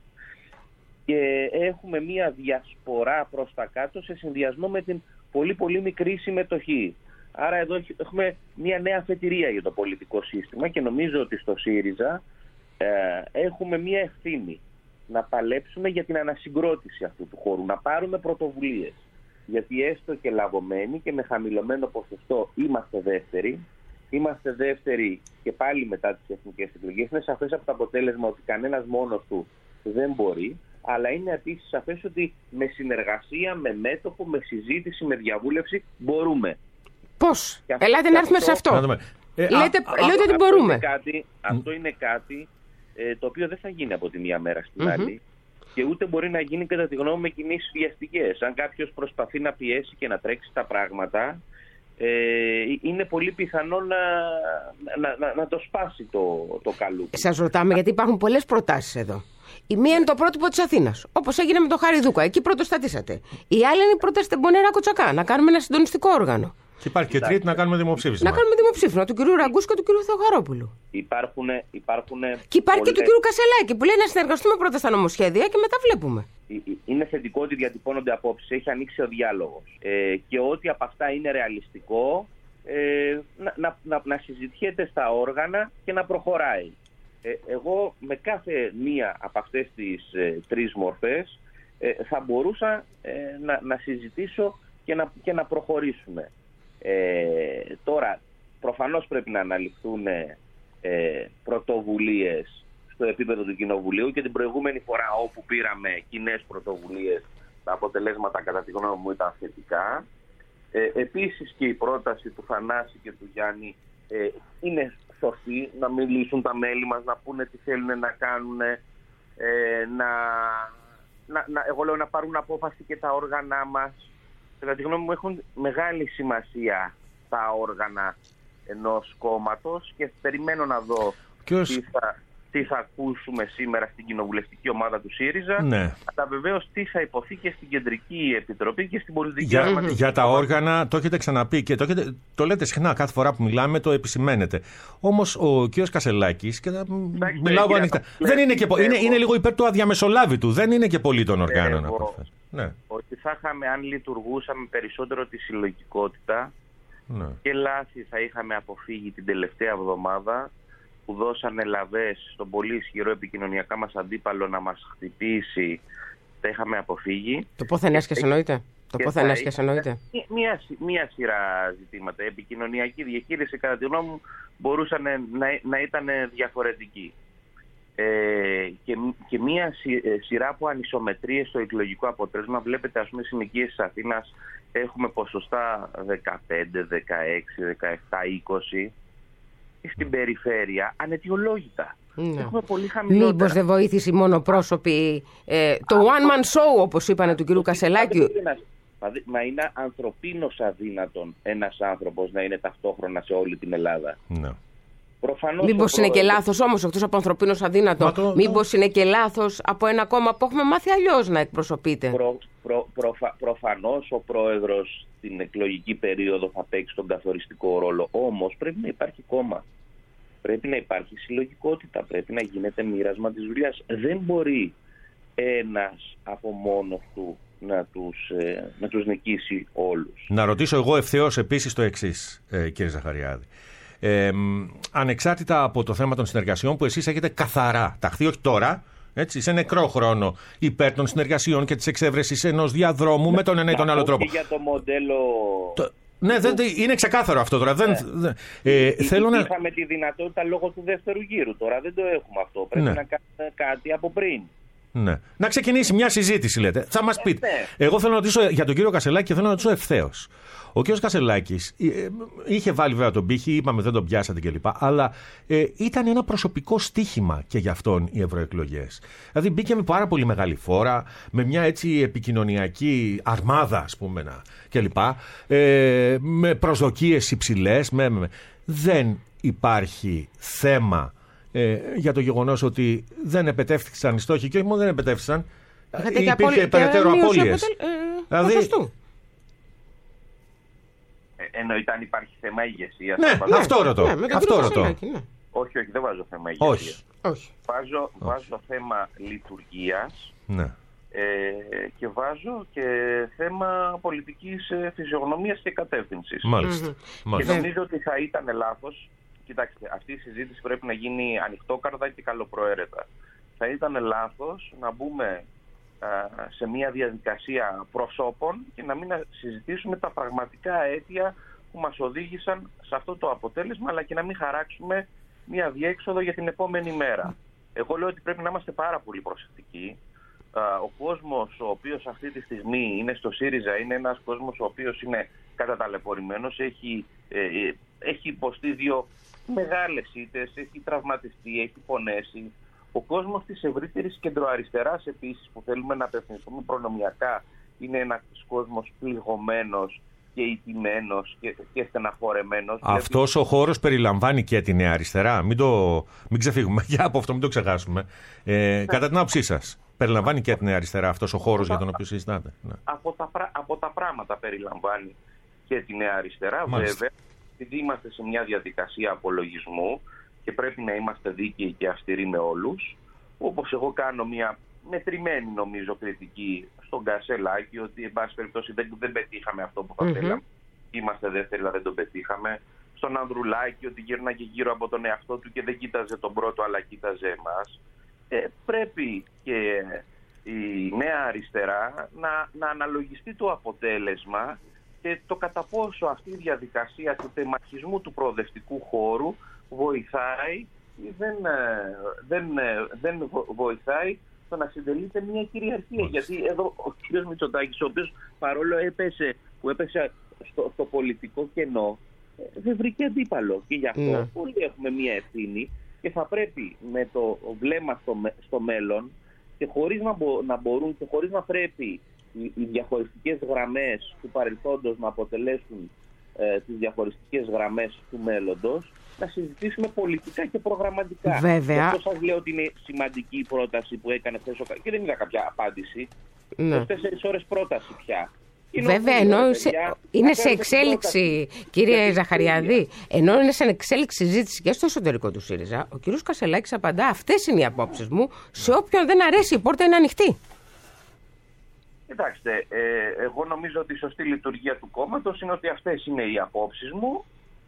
Και έχουμε μία διασπορά προς τα κάτω σε συνδυασμό με την πολύ πολύ μικρή συμμετοχή. Άρα εδώ έχουμε μία νέα αφετηρία για το πολιτικό σύστημα και νομίζω ότι στο ΣΥΡΙΖΑ Ε, έχουμε μία ευθύνη να παλέψουμε για την ανασυγκρότηση αυτού του χώρου, να πάρουμε πρωτοβουλίες. Γιατί έστω και λαγωμένοι και με χαμηλωμένο ποσοστό είμαστε δεύτεροι, είμαστε δεύτεροι και πάλι μετά τις εθνικές εκλογές. Είναι σαφές από το αποτέλεσμα ότι κανένας μόνος του δεν μπορεί, αλλά είναι επίσης σαφές ότι με συνεργασία, με μέτωπο, με συζήτηση, με διαβούλευση μπορούμε. Πώς? Ελάτε να έρθουμε σε αυτό. Ε, λέτε, α, λέτε α, ότι μπορούμε. Είναι κάτι, αυτό είναι κάτι ε, το οποίο δεν θα γίνει από τη μία μέρα στην mm-hmm. άλλη και ούτε μπορεί να γίνει κατά τη γνώμη με κινήσεις βιαστικές. Αν κάποιος προσπαθεί να πιέσει και να τρέξει τα πράγματα, ε, είναι πολύ πιθανό να, να, να, να το σπάσει το, το καλούπι. Σας ρωτάμε γιατί υπάρχουν πολλές προτάσεις εδώ. Η μία είναι το πρότυπο της Αθήνας, όπως έγινε με το Χαριδούκα. Εκεί πρώτος στατήσατε. Η άλλη είναι η πρόταση Τεμπονέρα Κοτσακά, να κάνουμε ένα συντονιστικό όργανο. Και υπάρχει και τρίτη, να κάνουμε δημοψήφισμα. Να κάνουμε δημοψήφισμα του κυρίου Ραγκούση και του κυρίου Θεοχαρόπουλου. Υπάρχουν. υπάρχουν και υπάρχει πολλές... και του κυρίου Κασελάκη που λέει να συνεργαστούμε πρώτα στα νομοσχέδια και μετά βλέπουμε. Είναι θετικό ότι διατυπώνονται απόψεις, έχει ανοίξει ο διάλογος. Ε, και ό,τι από αυτά είναι ρεαλιστικό ε, να, να, να, να συζητιέται στα όργανα και να προχωράει. Ε, εγώ με κάθε μία από αυτές τις ε, τρεις μορφές ε, θα μπορούσα ε, να, να συζητήσω και να, και να προχωρήσουμε. Ε, τώρα, προφανώς πρέπει να αναλυφθούν ε, πρωτοβουλίες στο επίπεδο του Κοινοβουλίου και την προηγούμενη φορά όπου πήραμε κοινές πρωτοβουλίες τα αποτελέσματα κατά τη γνώμη μου ήταν θετικά. Ε, επίσης και η πρόταση του Θανάση και του Γιάννη ε, είναι σωστή, να μιλήσουν τα μέλη μας, να πούνε τι θέλουν να κάνουν, ε, να, να, να, εγώ λέω να πάρουν απόφαση και τα όργανα μας. Κατά τη γνώμη μου έχουν μεγάλη σημασία τα όργανα ενός κόμματος και περιμένω να δω Ποιος... τι, θα, τι θα ακούσουμε σήμερα στην κοινοβουλευτική ομάδα του ΣΥΡΙΖΑ, ναι. Αλλά βεβαίως τι θα υποθεί και στην Κεντρική Επιτροπή και στην πολιτική για, για, για τα όργανα το έχετε ξαναπεί και το, έχετε, το λέτε συχνά κάθε φορά που μιλάμε, το επισημαίνετε. Όμως ο κ. Κασελάκης, και θα μιλάω ανοιχτά, δεν είναι, και, είναι, είναι λίγο υπέρ του αδιαμεσολάβητου, δεν είναι και πολύ των οργάνων. Εγώ, ναι. Ότι θα είχαμε, αν λειτουργούσαμε περισσότερο τη συλλογικότητα, ναι. Και λάθη θα είχαμε αποφύγει την τελευταία εβδομάδα που δώσανε λαβές στον πολύ ισχυρό επικοινωνιακά μας αντίπαλο να μας χτυπήσει. Τα είχαμε αποφύγει. Το πόθεν έσχεσαι εννοείται. Το πόθεν έσχεσαι εννοείται. Μία, μία σειρά ζητήματα. Η επικοινωνιακή διαχείριση κατά τη γνώμη μου μπορούσαν να, να ήταν διαφορετική. Ε, και, και μία σειρά από ανισομετρίες στο εκλογικό αποτέλεσμα. Βλέπετε, ας πούμε, στις συνοικίες της Αθήνας έχουμε ποσοστά δεκαπέντε, δεκαέξι, δεκαεπτά, είκοσι. Στην περιφέρεια αναιτιολόγητα. Ναι. Έχουμε πολύ χαμηλότερα. Μήπως δεν βοήθησε μόνο πρόσωποι ε, το one man show, όπως είπανε του κ. Κασελάκη. Μα είναι ανθρωπίνως αδύνατον ένας άνθρωπος να είναι ταυτόχρονα σε όλη την Ελλάδα. Ναι. Προφανώς μήπως είναι και λάθος όμως, εκτός από ανθρωπίνως αδύνατο, το... μήπως είναι και λάθος από ένα κόμμα που έχουμε μάθει αλλιώς να εκπροσωπείται. Προ, προ, προφα, προφανώς ο πρόεδρος στην εκλογική περίοδο θα παίξει τον καθοριστικό ρόλο. Όμως πρέπει να υπάρχει κόμμα. Πρέπει να υπάρχει συλλογικότητα. Πρέπει να γίνεται μοίρασμα της δουλειάς. Δεν μπορεί ένας από μόνος του να τους, ε, να τους νικήσει όλους. Να ρωτήσω εγώ ευθέως επίσης το εξής, ε, κύριε Ζαχαριάδη. Ε, ανεξάρτητα από το θέμα των συνεργασιών που εσείς έχετε καθαρά ταχθεί, όχι τώρα, έτσι, σε νεκρό χρόνο, υπέρ των συνεργασιών και της εξέβρεσης ενός διαδρόμου με τον ένα ή τον άλλο τρόπο. Για το μοντέλο... Το... Ναι, δεν, είναι ξεκάθαρο αυτό τώρα. Δεν, ναι. ε, θέλω να... Είχαμε τη δυνατότητα λόγω του δεύτερου γύρου. Τώρα δεν το έχουμε αυτό. Πρέπει ναι. να κάνουμε κάτι από πριν. Ναι. Να ξεκινήσει μια συζήτηση, λέτε. Θα μας πείτε. Ε, ναι. Εγώ θέλω να ρωτήσω για τον κύριο Κασελάκη και θέλω να ρωτήσω ευθέως. Ο κύριος Κασελάκης είχε βάλει βέβαια τον πύχη, είπαμε δεν τον πιάσατε κλπ. Αλλά ε, ήταν ένα προσωπικό στοίχημα και για αυτόν οι ευρωεκλογές. Δηλαδή μπήκε με πάρα πολύ μεγάλη φόρα, με μια έτσι επικοινωνιακή αρμάδα, ας πούμε, κλπ. Ε, με προσδοκίες υψηλές. Με, με. Δεν υπάρχει θέμα ε, για το γεγονός ότι δεν επετεύχθηκαν οι στόχοι και όχι μόνο δεν επετεύχθηκαν, υπήρχε περαιτέρω απώλειες. Ε, δηλαδή. Εννοείται αν υπάρχει θέμα ηγεσίας. Ναι, ναι, αυτό ρωτώ. Ναι, αυτό ρωτώ. Ναι. Όχι, όχι, δεν βάζω θέμα ηγεσίας. Όχι. όχι. Βάζω, όχι. βάζω θέμα λειτουργίας ναι. ε, και βάζω και θέμα πολιτικής φυσιογνωμίας και κατεύθυνσης. Μάλιστα. Και Μάλιστα. νομίζω ότι θα ήταν λάθος. Κοιτάξτε, αυτή η συζήτηση πρέπει να γίνει ανοιχτόκαρδα και καλοπροαίρετα. Θα ήταν λάθος να μπούμε σε μια διαδικασία προσώπων και να μην συζητήσουμε τα πραγματικά αίτια που μας οδήγησαν σε αυτό το αποτέλεσμα, αλλά και να μην χαράξουμε μια διέξοδο για την επόμενη μέρα. Εγώ λέω ότι πρέπει να είμαστε πάρα πολύ προσεκτικοί. Ο κόσμος ο οποίος αυτή τη στιγμή είναι στο ΣΥΡΙΖΑ είναι ένας κόσμος ο οποίος είναι καταταλαιπωρημένος, έχει, ε, έχει υποστεί δύο μεγάλες ήττες, έχει τραυματιστεί, έχει πονέσει. Ο κόσμος της ευρύτερης κεντροαριστεράς επίσης που θέλουμε να απευθυνθούμε προνομιακά είναι ένας κόσμος πληγωμένος και ηττημένος και, και στεναχωρεμένος. Αυτός δηλαδή... ο χώρος περιλαμβάνει και τη νέα αριστερά. Μην, το... μην ξεφύγουμε για από αυτό, μην το ξεχάσουμε. Ε, ναι. Κατά την άποψή σας, περιλαμβάνει και τη νέα αριστερά αυτός ο χώρος για τον οποίο συζητάτε. Ναι. Από, τα, από τα πράγματα περιλαμβάνει και τη νέα αριστερά. Μάλιστα. Βέβαια, επειδή είμαστε σε μια διαδικασία απολογισμού και πρέπει να είμαστε δίκαιοι και αυστηροί με όλους, όπως εγώ κάνω μια μετρημένη νομίζω κριτική στον Κασελάκη ότι εν πάση περιπτώσει δεν, δεν πετύχαμε αυτό που θα mm-hmm. θέλαμε. Είμαστε δεύτεροι αλλά δεν το πετύχαμε. Στον Ανδρουλάκη ότι γύρναγε γύρω από τον εαυτό του και δεν κοίταζε τον πρώτο αλλά κοίταζε εμάς. Ε, πρέπει και η νέα αριστερά να, να αναλογιστεί το αποτέλεσμα και το κατά πόσο αυτή η διαδικασία του τεμαχισμού του προοδευτικού χώρου βοηθάει ή δεν, δεν, δεν βοηθάει στο να συντελείται μια κυριαρχία. Γιατί εδώ ο κ. Μητσοτάκης, ο οποίος παρόλο έπεσε, που έπεσε στο, στο πολιτικό κενό, δεν βρήκε αντίπαλο. Και γι' αυτό Ναι. όλοι έχουμε μία ευθύνη και θα πρέπει με το βλέμμα στο, στο μέλλον και χωρίς να, μπο, να μπορούν και χωρίς να πρέπει οι, οι διαχωριστικές γραμμές του παρελθόντος να αποτελέσουν ε, τις διαχωριστικές γραμμές του μέλλοντος, να συζητήσουμε πολιτικά και προγραμματικά. Βέβαια. Και αυτό σας λέω ότι είναι σημαντική η πρόταση που έκανε χθες ο... και δεν είδα κάποια απάντηση. Ναι. είκοσι ώρες πρόταση πια. Βέβαια, ενώ σε, είναι σε εξέλιξη, κύριε Ζαχαριάδη, ενώ είναι σε εξέλιξη συζήτηση και στο εσωτερικό του ΣΥΡΙΖΑ, ο κύριος Κασελάκης απαντά: αυτές είναι οι απόψεις μου. Σε όποιον δεν αρέσει, η πόρτα είναι ανοιχτή. Κοιτάξτε, ε, εγώ νομίζω ότι η σωστή λειτουργία του κόμματος είναι ότι αυτές είναι οι απόψεις μου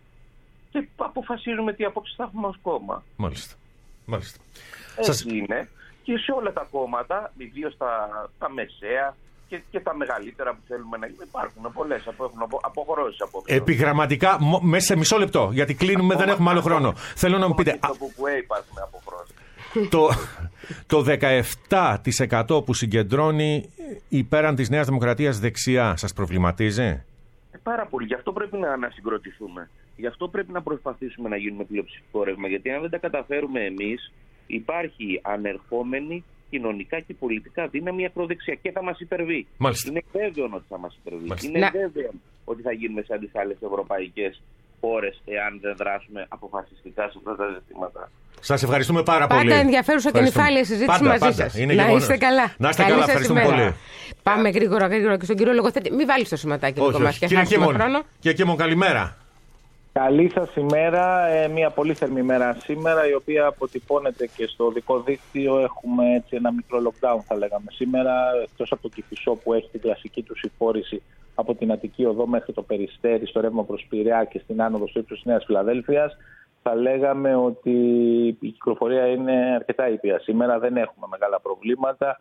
και αποφασίζουμε τι απόψεις θα έχουμε ως κόμμα. Μάλιστα. Μάλιστα. Έτσι Σας... είναι. Και σε όλα τα κόμματα, ιδίως τα, τα μεσαία και, και τα μεγαλύτερα που θέλουμε να γίνουν, υπάρχουν πολλές που έχουν αποχωρώσεις απόψεις. Επιγραμματικά, μέσα σε μισό λεπτό, γιατί κλείνουμε, δεν έχουμε άλλο χρόνο. Θέλω να μου πείτε. Στο ΚΚΕ υπάρχουν αποχωρώσεις. Το, το δεκαεπτά τοις εκατό που συγκεντρώνει υπέραν της Νέας Δημοκρατίας δεξιά σας προβληματίζει? Ε, πάρα πολύ. Γι' αυτό πρέπει να ανασυγκροτηθούμε. Γι' αυτό πρέπει να προσπαθήσουμε να γίνουμε πλειοψηφικό ρεύμα. Γιατί αν δεν τα καταφέρουμε εμείς, υπάρχει ανερχόμενη κοινωνικά και πολιτικά δύναμη ακροδεξιά και θα μας υπερβεί. Μάλιστα. Είναι βέβαιο ότι θα μας υπερβεί. Μάλιστα. Είναι Να... βέβαιο ότι θα γίνουμε σαν τις άλλες ευρωπαϊκές χώρες εάν δεν δράσουμε αποφασιστικά σε αυτά τα ζητήματα. Σας ευχαριστούμε πάρα πάντα πολύ. Πάντα ενδιαφέρουσα και νυφάλια συζήτηση πάντα, μαζί πάντα. σας. Είναι να γεγονός. είστε καλά. Να είστε Καλή καλά, σας ευχαριστούμε ημέρα. πολύ. Πάμε γρήγορα, γρήγορα και στον κύριο Λογοθέτη. Μην βάλεις το σηματάκι Όχι, το κομμάτι και χάσουμε χρόνο. Και Κίμων, καλημέρα. Καλή σας ημέρα, ε, μια πολύ θερμή μέρα σήμερα, η οποία αποτυπώνεται και στο δικό δίκτυο. Έχουμε έτσι ένα μικρό lockdown, θα λέγαμε σήμερα, εκτός από το Κηφισό που έχει την κλασική του συμφόρηση από την Αττική Οδό μέχρι το Περιστέρι, στο ρεύμα προς Πειραιά και στην άνοδο στο ύψος της Νέας Φιλαδέλφειας. Θα λέγαμε ότι η κυκλοφορία είναι αρκετά ήπια σήμερα, δεν έχουμε μεγάλα προβλήματα.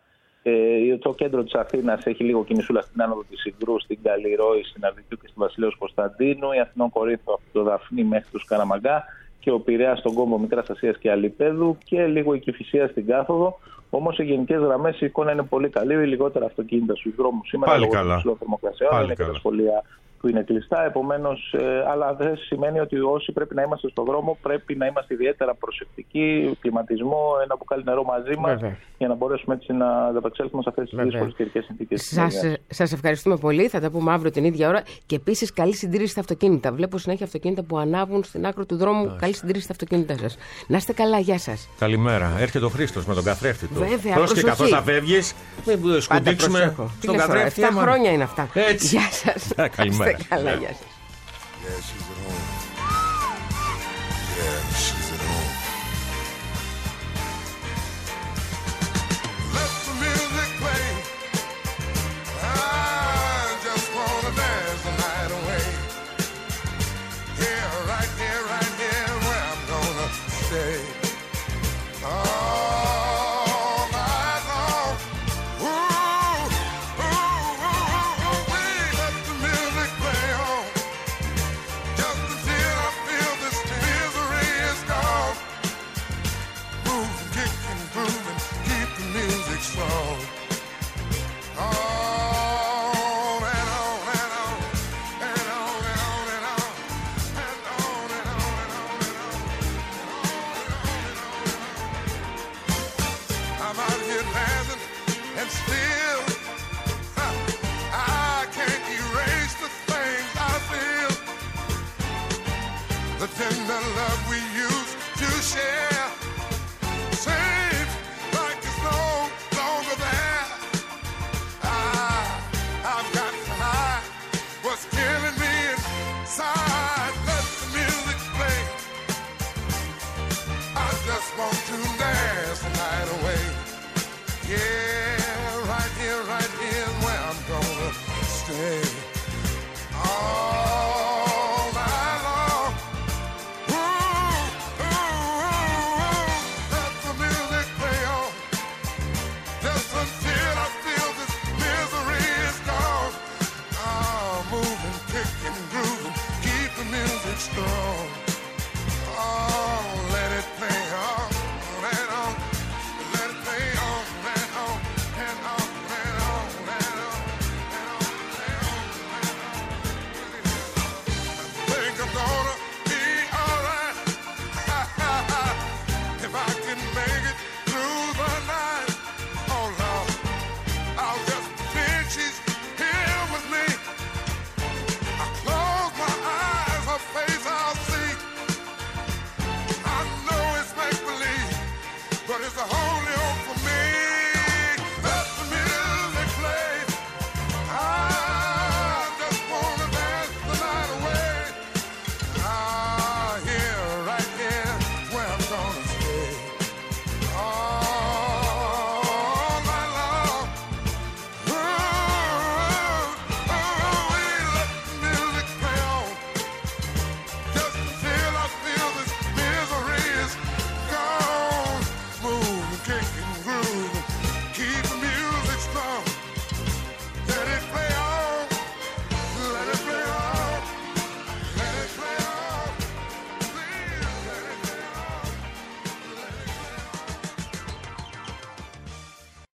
Ε, το κέντρο της Αθήνας έχει λίγο κινησούλα στην άνοδο της Ιγρού, στην Καλλιρόη, στην Αρδικιού και στην Βασιλέως Κωνσταντίνου, η Αθηνών Κορίνθου από το Δαφνί μέχρι το Σκαραμαγκά και ο Πειραιάς στον κόμβο Μικράς Ασίας και Αλιπέδου και λίγο η Κηφισία στην Κάθοδο. Όμως σε γενικές γραμμές η εικόνα είναι πολύ καλή, λιγότερα αυτοκίνητα στους δρόμους σήμερα. Πάλι λόγω καλά. του υψηλού θερμοκρασιών, είναι και τα σχολεία που είναι κλειστά. Επομένως, ε, αλλά δεν σημαίνει ότι όσοι πρέπει να είμαστε στον δρόμο πρέπει να είμαστε ιδιαίτερα προσεκτικοί, κλιματισμό, ένα μπουκάλι νερό μαζί μας, για να μπορέσουμε έτσι να ανταπεξέλθουμε σε αυτές τις δύσκολες καιρικές συνθήκες. Σας, σας ευχαριστούμε πολύ. Θα τα πούμε αύριο την ίδια ώρα. Και επίσης καλή συντήρηση στα αυτοκίνητα. Βλέπω συνέχεια αυτοκίνητα που ανάβουν στην άκρη του δρόμου. Καλή συντήρηση στα αυτοκίνητά σας. Να είστε καλά, γεια σας. Καλημέρα. Έρχεται ο Χρήστος με τον καθρέφτη του. Βέβαια, πρόσεχε καθώς θα φεύγεις, μην σκουντίξουμε στον καθρέφτη. Εφτά χρόνια είναι αυτά. Έτσι. Γεια σας. Καλημέρα. Καλά, γεια σας. Yeah, she's at home. Yeah, she's at home. Let the music play. I just wanna dance the night away. Here, right here, right here, where I'm gonna stay. All night long. Ooh, ooh, ooh, ooh, ooh. Let the music play on. Just until I feel this misery is gone. Move, kick and groove and keep the music strong. On and on and on and on and on and on and on and on and on and on. I'm out here dancing and still huh, I can't erase the things I feel. The tender love we used to share seems like it's no longer there. I, I've got to hide what's killing me inside. Let the music play. I just want to dance the night away. Yeah, right here, right here is where I'm gonna stay. All night long. Ooh, ooh, ooh, ooh. Let the music play on. Just until I feel this misery is gone. Oh, moving, kicking, grooving, keep the music strong. Oh, let it play on and on. Let it play on and on and on and on and on and on and on. will for me.